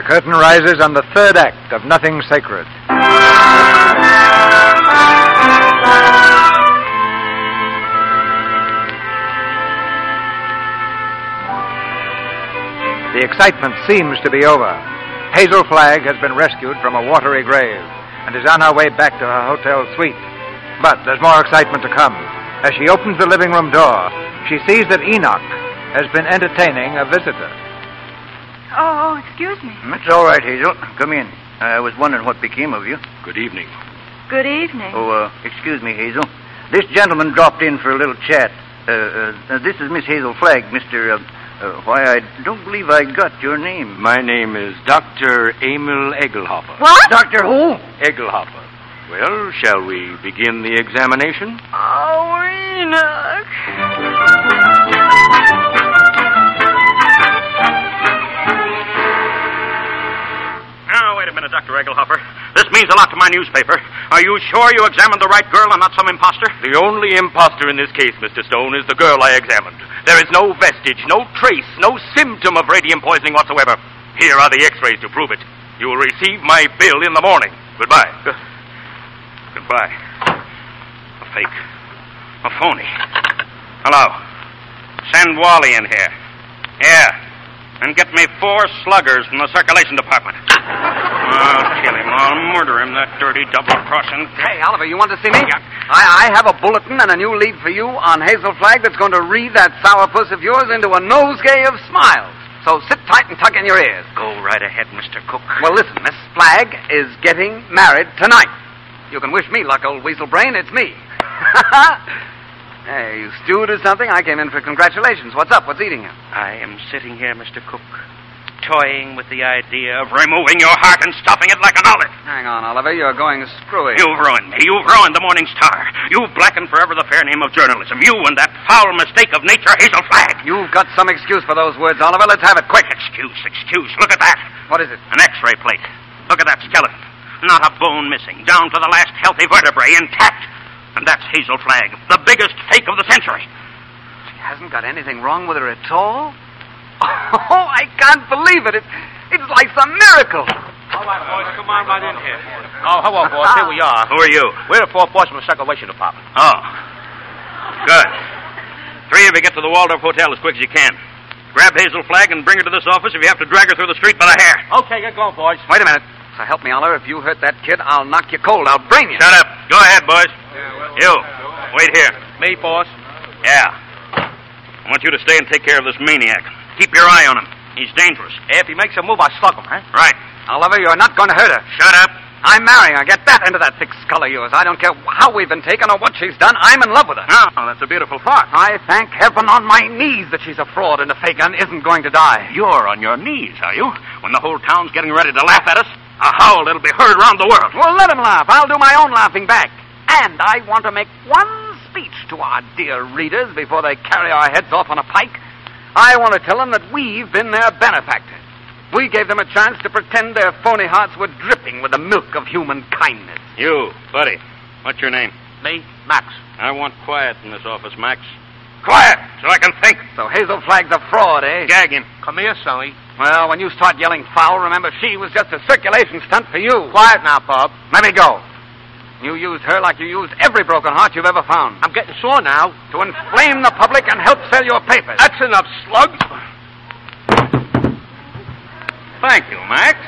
curtain rises on the third act of Nothing Sacred. The excitement seems to be over. Hazel Flagg has been rescued from a watery grave and is on her way back to her hotel suite. But there's more excitement to come. As she opens the living room door, she sees that Enoch has been entertaining a visitor. Oh, excuse me. It's all right, Hazel. Come in. I was wondering what became of you. Good evening. Good evening. Oh, uh, excuse me, Hazel. This gentleman dropped in for a little chat. Uh, uh, this is Miss Hazel Flagg, Mister Uh, uh, why, I don't believe I got your name. My name is Doctor Emil Egelhofer. What? Doctor who? Egelhofer. Well, shall we begin the examination? Oh, Enoch. Now, wait a minute, Doctor Egelhofer. This means a lot to my newspaper. Are you sure you examined the right girl and not some imposter? The only imposter in this case, Mister Stone, is the girl I examined. There is no vestige, no trace, no symptom of radium poisoning whatsoever. Here are the x-rays to prove it. You will receive my bill in the morning. Goodbye. Goodbye. A fake. A phony. Hello. Send Wally in here. Yeah. And get me four sluggers from the circulation department. I'll kill him. I'll murder him, that dirty double-crossing... Hey, Oliver, you want to see me? Yeah. I, I have a bulletin and a new lead for you on Hazel Flagg that's going to read that sourpuss of yours into a nosegay of smiles. So sit tight and tuck in your ears. Go right ahead, Mister Cook. Well, listen, Miss Flagg is getting married tonight. You can wish me luck, old weasel brain. It's me. Hey, you stewed or something? I came in for congratulations. What's up? What's eating you? I am sitting here, Mister Cook, toying with the idea of removing your heart and stuffing it like an olive. Hang on, Oliver. You're going screwy. You've ruined me. You've ruined the Morning Star. You've blackened forever the fair name of journalism. You and that foul mistake of nature, Hazel Flagg. You've got some excuse for those words, Oliver. Let's have it quick. Excuse, excuse. Look at that. What is it? An x-ray plate. Look at that skeleton. Not a bone missing. Down to the last healthy vertebrae intact. And that's Hazel Flagg, the biggest fake of the century. She hasn't got anything wrong with her at all? Oh, I can't believe it. it it's like some miracle. All right, boys, come on right in here. Oh, hello, boys. Here we are. Who are you? We're the fourth boys from the circulation department. Oh. Good. Three of you get to the Waldorf Hotel as quick as you can. Grab Hazel Flagg and bring her to this office if you have to drag her through the street by the hair. Okay, get going, boys. Wait a minute. So help me, Oliver. If you hurt that kid, I'll knock you cold. I'll brain you. Shut up. Go ahead, boys. You, wait here. Me, boss? Yeah. I want you to stay and take care of this maniac. Keep your eye on him. He's dangerous. If he makes a move, I slug him, huh? Right. Oliver, you're not going to hurt her. Shut up. I'm marrying her. Get that into that thick skull of yours. I don't care how we've been taken or what she's done. I'm in love with her. Oh, that's a beautiful thought. I thank heaven on my knees that she's a fraud and a fake and isn't going to die. You're on your knees, are you? When the whole town's getting ready to laugh at us? A howl that'll be heard around the world. Well, let him laugh. I'll do my own laughing back. And I want to make one speech to our dear readers before they carry our heads off on a pike. I want to tell them that we've been their benefactors. We gave them a chance to pretend their phony hearts were dripping with the milk of human kindness. You, buddy, what's your name? Me, Max. I want quiet in this office, Max. Quiet, so I can think. So Hazel Flagg's a fraud, eh? Gag him. Come here, Sonny. Well, when you start yelling foul, remember she was just a circulation stunt for you. Quiet now, Bob. Let me go. You used her like you used every broken heart you've ever found. I'm getting sore now. To inflame the public and help sell your papers. That's enough, slug. Thank you, Max.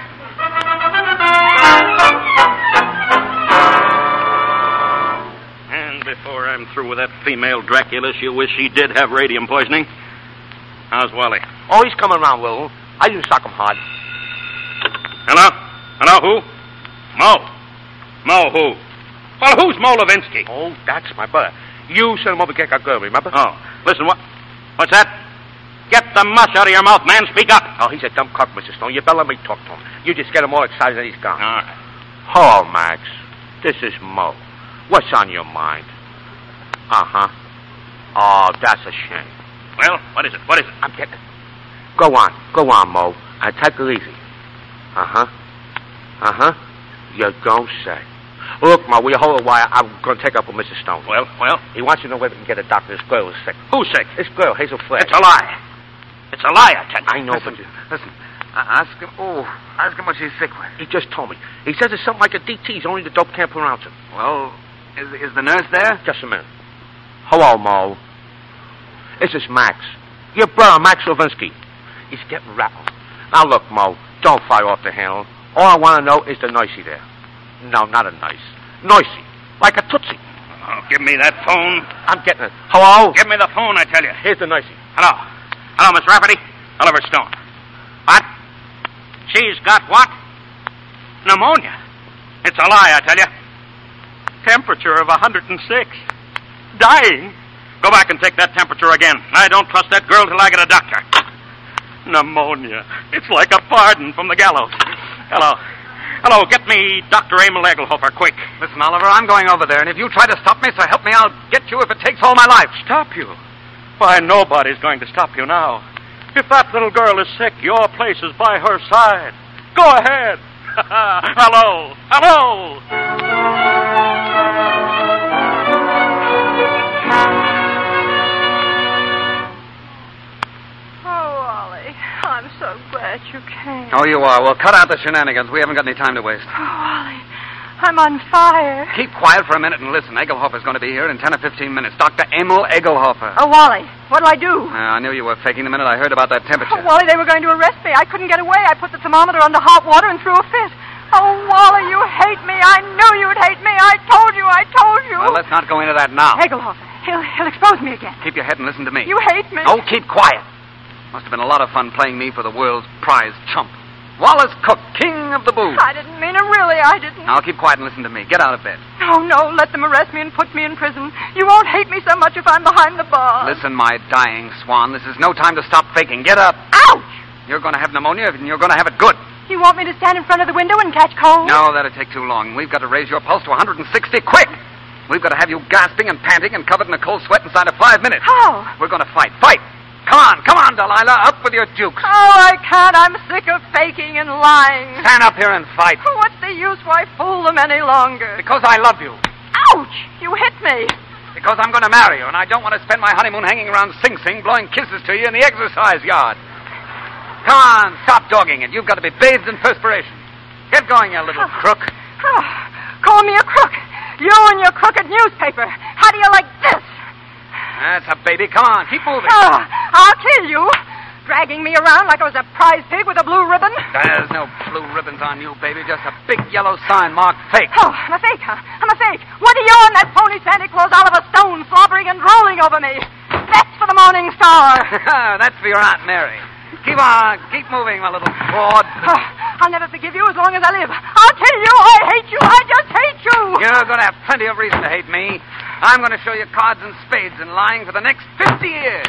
And before I'm through with that female Dracula, she'll wish she did have radium poisoning. How's Wally? Oh, he's coming around, Will. I didn't sock him hard. Hello? Hello, who? Mo. Mo who? Well, who's Mo Levinsky? Oh, that's my brother. You sent him over to get that girl, remember? Oh, listen, what? What's that? Get the mush out of your mouth, man. Speak up. Oh, he's a dumb cock, Mister Stone. You better let me talk to him. You just get him all excited and he's gone. All right. Oh, Max. This is Mo. What's on your mind? Uh-huh. Oh, that's a shame. Well, what is it? What is it? I'm getting it. Go on. Go on, Mo. I take it easy. Uh-huh. Uh-huh. You don't say. Look, Mo, will you hold a while? I'm going to take up with Mister Stone. Well, well? He wants to know whether we can get a doctor. This girl is sick. Who's sick? This girl, Hazel Flagg. It's a lie. It's a lie, I tell you. I know, listen, but... You... Listen, Uh, ask him. Oh, ask him what she's sick with. He just told me. He says it's something like a D T. Only the dope can't pronounce it. Well, is, is the nurse there? Just a minute. Hello, Mo. This is Max. Your brother, Max Levinsky. He's getting rattled. Now, look, Mo, don't fire off the handle. All I want to know is the nicey there. No, not a nice. Nicey. Like a tootsie. Oh, give me that phone. I'm getting it. Hello? Give me the phone, I tell you. Here's the nicey. Hello. Hello, Miss Rafferty. Oliver Stone. What? She's got what? Pneumonia. It's a lie, I tell you. Temperature of one hundred six. Dying. Go back and take that temperature again. I don't trust that girl till I get a doctor. Pneumonia. It's like a pardon from the gallows. Hello. Hello, get me Doctor Emil Egelhofer, quick. Listen, Oliver, I'm going over there, and if you try to stop me, so help me, I'll get you if it takes all my life. Stop you? Why, nobody's going to stop you now. If that little girl is sick, your place is by her side. Go ahead. Hello. Hello. I'm so glad you came. Oh, you are. Well, cut out the shenanigans. We haven't got any time to waste. Oh, Wally, I'm on fire. Keep quiet for a minute and listen. Egelhofer's going to be here in ten or fifteen minutes. Doctor Emil Egelhofer. Oh, Wally, what'll I do? Uh, I knew you were faking the minute I heard about that temperature. Oh, Wally, they were going to arrest me. I couldn't get away. I put the thermometer under hot water and threw a fit. Oh, Wally, you hate me. I knew you'd hate me. I told you. I told you. Well, let's not go into that now. Egelhofer, he'll, he'll expose me again. Keep your head and listen to me. You hate me. Oh, keep quiet. Must have been a lot of fun playing me for the world's prize chump. Wallace Cook, king of the booze. I didn't mean it, really, I didn't. Now, keep quiet and listen to me. Get out of bed. No, no, let them arrest me and put me in prison. You won't hate me so much if I'm behind the bars. Listen, my dying swan, this is no time to stop faking. Get up. Ouch! You're going to have pneumonia, and you're going to have it good. You want me to stand in front of the window and catch cold? No, that'll take too long. We've got to raise your pulse to one hundred sixty, quick! We've got to have you gasping and panting and covered in a cold sweat inside of five minutes. How? We're going to fight. Fight! Come on, come on, Delilah. Up with your dukes. Oh, I can't. I'm sick of faking and lying. Stand up here and fight. What's the use? Why fool them any longer? Because I love you. Ouch! You hit me. Because I'm going to marry you, and I don't want to spend my honeymoon hanging around Sing Sing, blowing kisses to you in the exercise yard. Come on, stop dogging it. You've got to be bathed in perspiration. Get going, you little crook. Oh, call me a crook. You and your crooked newspaper. How do you like this? That's a baby. Come on, keep moving. Oh, I'll kill you. Dragging me around like I was a prize pig with a blue ribbon. There's no blue ribbons on you, baby. Just a big yellow sign marked fake. Oh, I'm a fake, huh? I'm a fake. What are you and that phony Santa Claus Oliver Stone slobbering and drooling over me? That's for the Morning Star. That's for your Aunt Mary. Keep on. Keep moving, my little fraud. Oh, I'll never forgive you as long as I live. I'll kill you. I hate you. I just hate you. You're going to have plenty of reason to hate me. I'm going to show you cards and spades in lying for the next fifty years.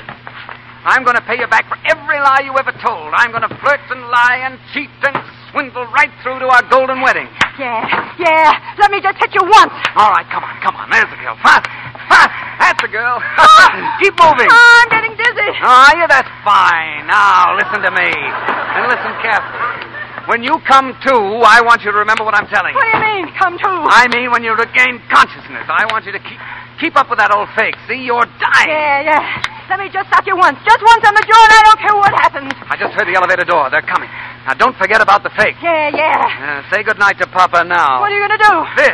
I'm going to pay you back for every lie you ever told. I'm going to flirt and lie and cheat and swindle right through to our golden wedding. Yeah, yeah. Let me just hit you once. All right, come on, come on. There's the girl. Fast, fast. That's the girl. Keep moving. Oh, I'm getting dizzy. Oh, yeah, that's fine. Now, listen to me. And listen carefully. When you come to, I want you to remember what I'm telling you. What do you mean, come to? I mean when you regain consciousness. I want you to keep keep up with that old fake. See, you're dying. Yeah, yeah. Let me just suck you once. Just once on the jaw, and I don't care what happens. I just heard the elevator door. They're coming. Now, don't forget about the fake. Yeah, yeah. Uh, say goodnight to Papa now. What are you going to do? This.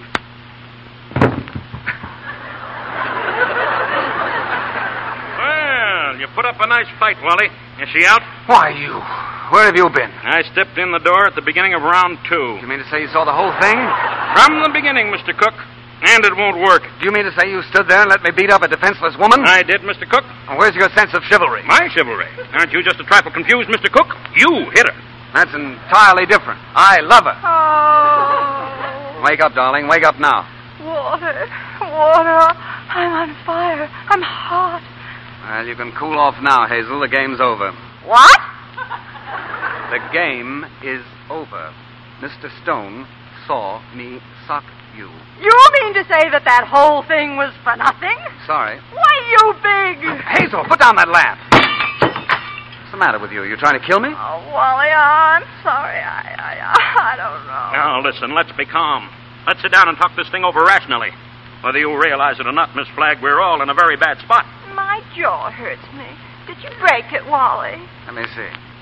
Well, you put up a nice fight, Wally. Is she out? Why, you... Where have you been? I stepped in the door at the beginning of round two. You mean to say you saw the whole thing? From the beginning, Mister Cook. And it won't work. Do you mean to say you stood there and let me beat up a defenseless woman? I did, Mister Cook. Well, where's your sense of chivalry? My chivalry? Aren't you just a trifle confused, Mister Cook? You hit her. That's entirely different. I love her. Oh. Wake up, darling. Wake up now. Water. Water. I'm on fire. I'm hot. Well, you can cool off now, Hazel. The game's over. What? The game is over. Mister Stone saw me sock you. You mean to say that that whole thing was for nothing? Sorry. Why, you big... Hazel, put down that lamp. What's the matter with you? You trying to kill me? Oh, Wally, I'm sorry. I, I, I don't know. Now, listen, let's be calm. Let's sit down and talk this thing over rationally. Whether you realize it or not, Miss Flagg, we're all in a very bad spot. My jaw hurts me. Did you break it, Wally? Let me see.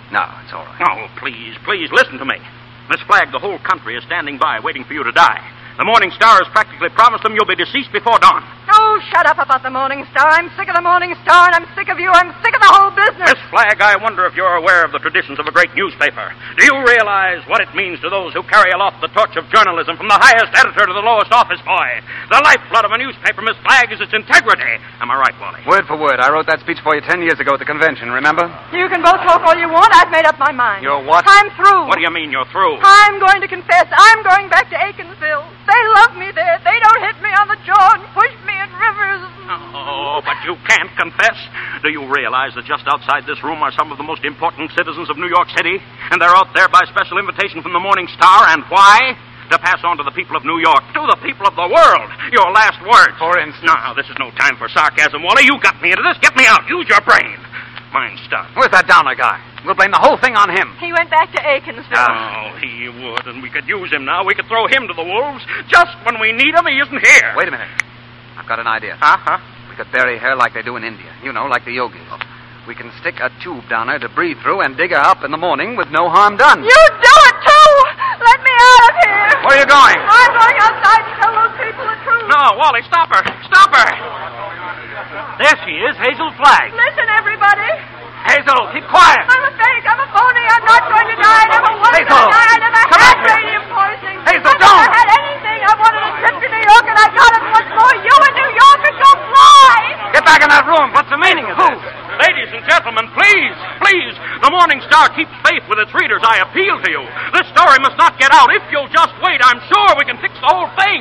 No, it's all right. Oh, please, please, listen to me. Miss Flagg, the whole country is standing by waiting for you to die. The Morning Star has practically promised them you'll be deceased before dawn. Oh, shut up about the Morning Star. I'm sick of the Morning Star, and I'm sick of you. I'm sick of the whole business. Miss Flagg, I wonder if you're aware of the traditions of a great newspaper. Do you realize what it means to those who carry aloft the torch of journalism from the highest editor to the lowest office boy? The lifeblood of a newspaper, Miss Flagg, is its integrity. Am I right, Wally? Word for word. I wrote that speech for you ten years ago at the convention, remember? You can both talk all you want. I've made up my mind. You're what? I'm through. What do you mean you're through? I'm going to confess. I'm going back to Aikinsville. They love me there. They don't hit me on the jaw and push me in rivers. Oh, but you can't confess. Do you realize that just outside this room are some of the most important citizens of New York City? And they're out there by special invitation from the Morning Star. And why? To pass on to the people of New York, to the people of the world, your last words. For instance? Now, this is no time for sarcasm, Wally. You got me into this. Get me out. Use your brain. Mine's done. Where's that Downer guy? We'll blame the whole thing on him. He went back to Aikinsville. Oh, he would, and we could use him now. We could throw him to the wolves. Just when we need him, he isn't here. Wait a minute. I've got an idea. Uh-huh. We could bury her like they do in India. You know, like the yogis. We can stick a tube down her to breathe through and dig her up in the morning with no harm done. You do it, too! Let me out of here! Where are you going? I'm going outside to tell those people the truth. No, Wally, stop her. Stop her. There she is, Hazel Flagg. Listen, everybody. Hazel, keep quiet. I'm a fake. I'm a phony. I'm not going to die. I never was Hazel. going to die. I never Come had on. radium poisoning. Hazel, I don't. never had anything. I wanted a trip to New York, and I got it. What's more, you in New York could go fly. Get back in that room. What's the meaning of this? Ladies and gentlemen, please, please, the Morning Star keeps faith with its readers. I appeal to you. This story must not get out. If you'll just wait, I'm sure we can fix the whole thing.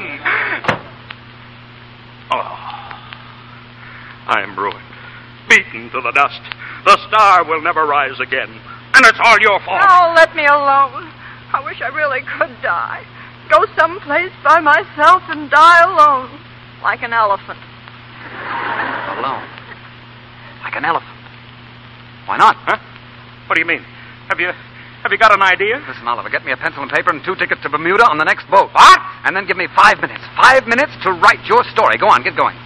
Oh, I'm ruined. Beaten to the dust. The Star will never rise again. And it's all your fault. Oh, let me alone. I wish I really could die. Go someplace by myself and die alone. Like an elephant. Alone. Like an elephant. Why not? Huh? What do you mean? Have you have you got an idea? Listen, Oliver, get me a pencil and paper and two tickets to Bermuda on the next boat. What? And then give me five minutes. Five minutes to write your story. Go on, get going.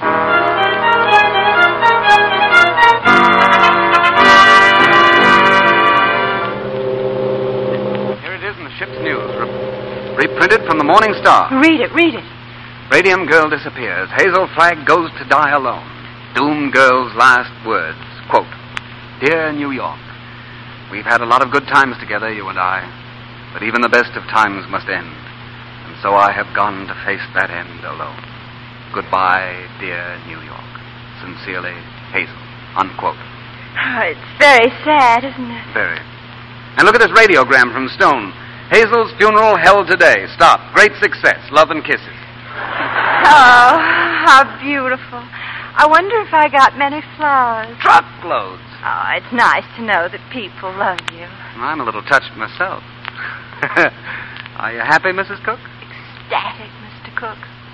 Here it is in the ship's news. Re- reprinted from the Morning Star. Read it, read it. Radium girl disappears. Hazel Flagg goes to die alone. Doomed girl's last words. Quote, Dear New York, we've had a lot of good times together, you and I, but even the best of times must end. And so I have gone to face that end alone. Goodbye, dear New York. Sincerely, Hazel. Unquote. Oh, it's very sad, isn't it? Very. And look at this radiogram from Stone. Hazel's funeral held today. Stop. Great success. Love and kisses. Oh, how beautiful. I wonder if I got many flowers. Truckloads. Oh, it's nice to know that people love you. I'm a little touched myself. Are you happy, Missus Cook? Ecstatic, Mister Cook.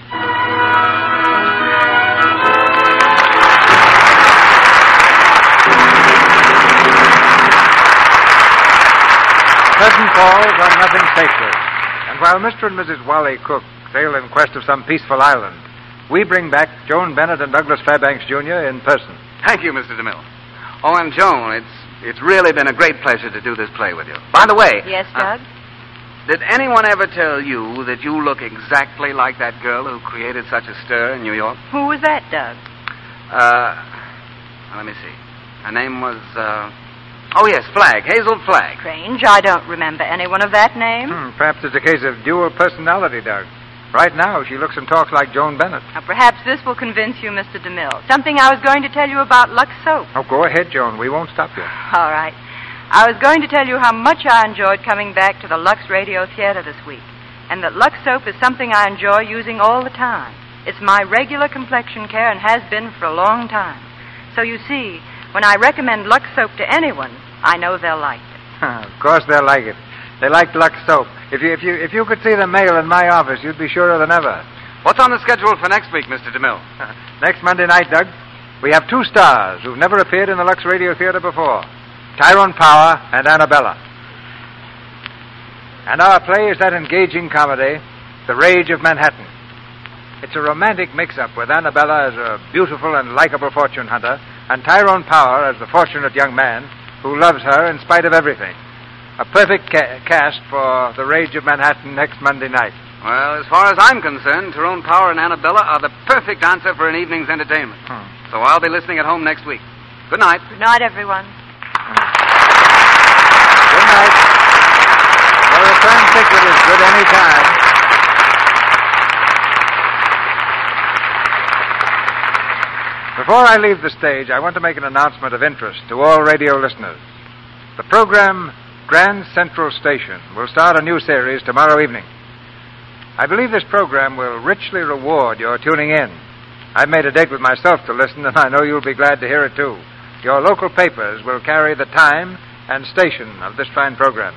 Curtain falls on nothing sacred. And while Mister and Missus Wally Cook sail in quest of some peaceful island, we bring back Joan Bennett and Douglas Fairbanks Junior in person. Thank you, Mister DeMille. Oh, and Joan, it's it's really been a great pleasure to do this play with you. By the way... Yes, Doug? Uh, did anyone ever tell you that you look exactly like that girl who created such a stir in New York? Who was that, Doug? Uh, let me see. Her name was, uh... Oh, yes, Flagg. Hazel Flagg. Strange. I don't remember anyone of that name. Hmm, perhaps it's a case of dual personality, Doug. Right now, she looks and talks like Joan Bennett. Now, perhaps this will convince you, Mister DeMille. Something I was going to tell you about Lux Soap. Oh, go ahead, Joan. We won't stop you. All right. I was going to tell you how much I enjoyed coming back to the Lux Radio Theater this week, and that Lux Soap is something I enjoy using all the time. It's my regular complexion care and has been for a long time. So you see, when I recommend Lux Soap to anyone, I know they'll like it. Of course they'll like it. They like Lux Soap. If you, if you, if you could see the mail in my office, you'd be surer than ever. What's on the schedule for next week, Mister DeMille? Next Monday night, Doug, we have two stars who've never appeared in the Lux Radio Theater before. Tyrone Power and Annabella. And our play is that engaging comedy, The Rage of Manhattan. It's a romantic mix-up with Annabella as a beautiful and likable fortune hunter and Tyrone Power as the fortunate young man who who loves her in spite of everything. A perfect ca- cast for The Rage of Manhattan next Monday night. Well, as far as I'm concerned, Tyrone Power and Annabella are the perfect answer for an evening's entertainment. Hmm. So I'll be listening at home next week. Good night. Good night, everyone. Good night. Your return ticket is good any time. Before I leave the stage, I want to make an announcement of interest to all radio listeners. The program Grand Central Station will start a new series tomorrow evening. I believe this program will richly reward your tuning in. I've made a date with myself to listen, and I know you'll be glad to hear it, too. Your local papers will carry the time and station of this fine program.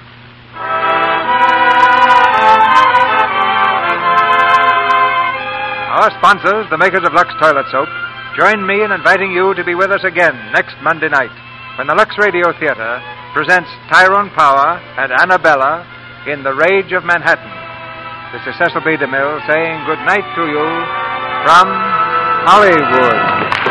Our sponsors, the makers of Lux Toilet Soap, join me in inviting you to be with us again next Monday night when the Lux Radio Theater presents Tyrone Power and Annabella in The Rage of Manhattan. This is Cecil B. DeMille saying good night to you from Hollywood.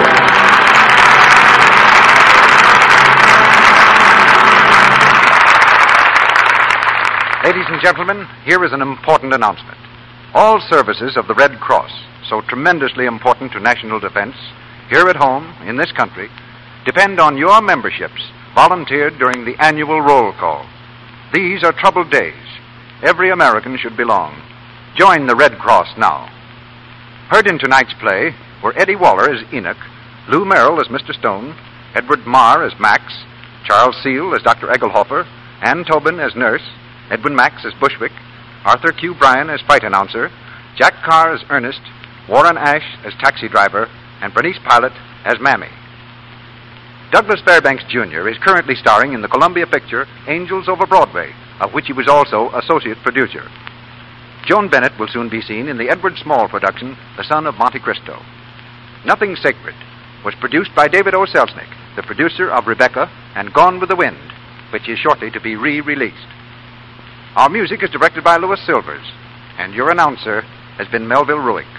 Ladies and gentlemen, here is an important announcement. All services of the Red Cross, so tremendously important to national defense, here at home, in this country, depend on your memberships volunteered during the annual roll call. These are troubled days. Every American should belong. Join the Red Cross now. Heard in tonight's play were Eddie Waller as Enoch, Lou Merrill as Mister Stone, Edward Marr as Max, Charles Seal as Doctor Egelhofer, Ann Tobin as Nurse, Edwin Max as Bushwick, Arthur Q. Bryan as Fight Announcer, Jack Carr as Ernest, Warren Ash as Taxi Driver, and Bernice Pilot as Mammy. Douglas Fairbanks, Junior is currently starring in the Columbia picture Angels Over Broadway, of which he was also associate producer. Joan Bennett will soon be seen in the Edward Small production, The Son of Monte Cristo. Nothing Sacred was produced by David O. Selznick, the producer of Rebecca and Gone with the Wind, which is shortly to be re-released. Our music is directed by Louis Silvers, and your announcer has been Melville Ruick.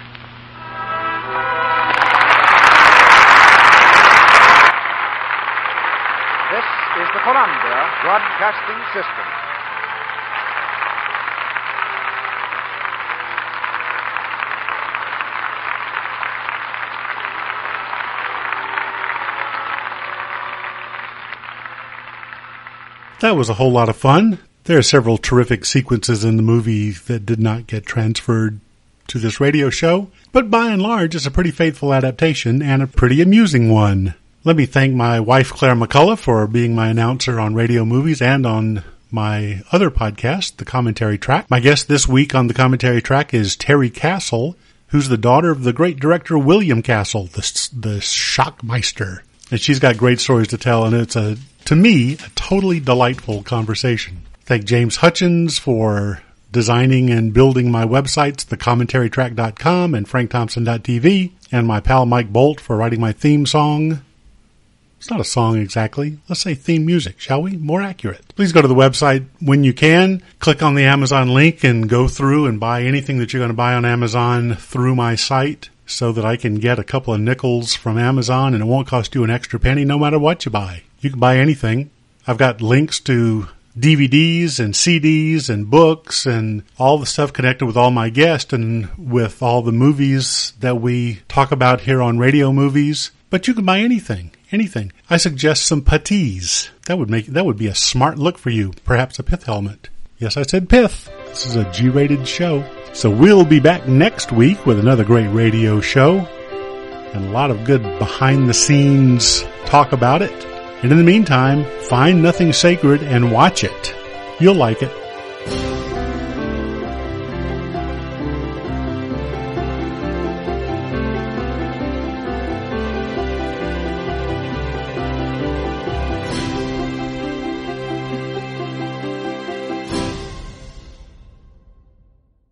This is the Columbia Broadcasting System. That was a whole lot of fun. There are several terrific sequences in the movie that did not get transferred to this radio show, but by and large, it's a pretty faithful adaptation and a pretty amusing one. Let me thank my wife, Claire McCullough, for being my announcer on Radio Movies and on my other podcast, The Commentary Track. My guest this week on The Commentary Track is Terry Castle, who's the daughter of the great director William Castle, the, the Shockmeister. And she's got great stories to tell, and it's, a, to me, a totally delightful conversation. Thank James Hutchins for designing and building my websites, the commentary track dot com and frank thompson dot t v, and my pal Mike Bolt for writing my theme song. It's not a song exactly. Let's say theme music, shall we? More accurate. Please go to the website when you can. Click on the Amazon link and go through and buy anything that you're going to buy on Amazon through my site so that I can get a couple of nickels from Amazon and it won't cost you an extra penny no matter what you buy. You can buy anything. I've got links to D V Ds and C Ds and books and all the stuff connected with all my guests and with all the movies that we talk about here on Radio Movies. But you can buy anything, anything. I suggest some puttees. That would make that would be a smart look for you. Perhaps a pith helmet. Yes, I said pith. This is a G-rated show. So we'll be back next week with another great radio show and a lot of good behind-the-scenes talk about it. And in the meantime, find Nothing Sacred and watch it. You'll like it.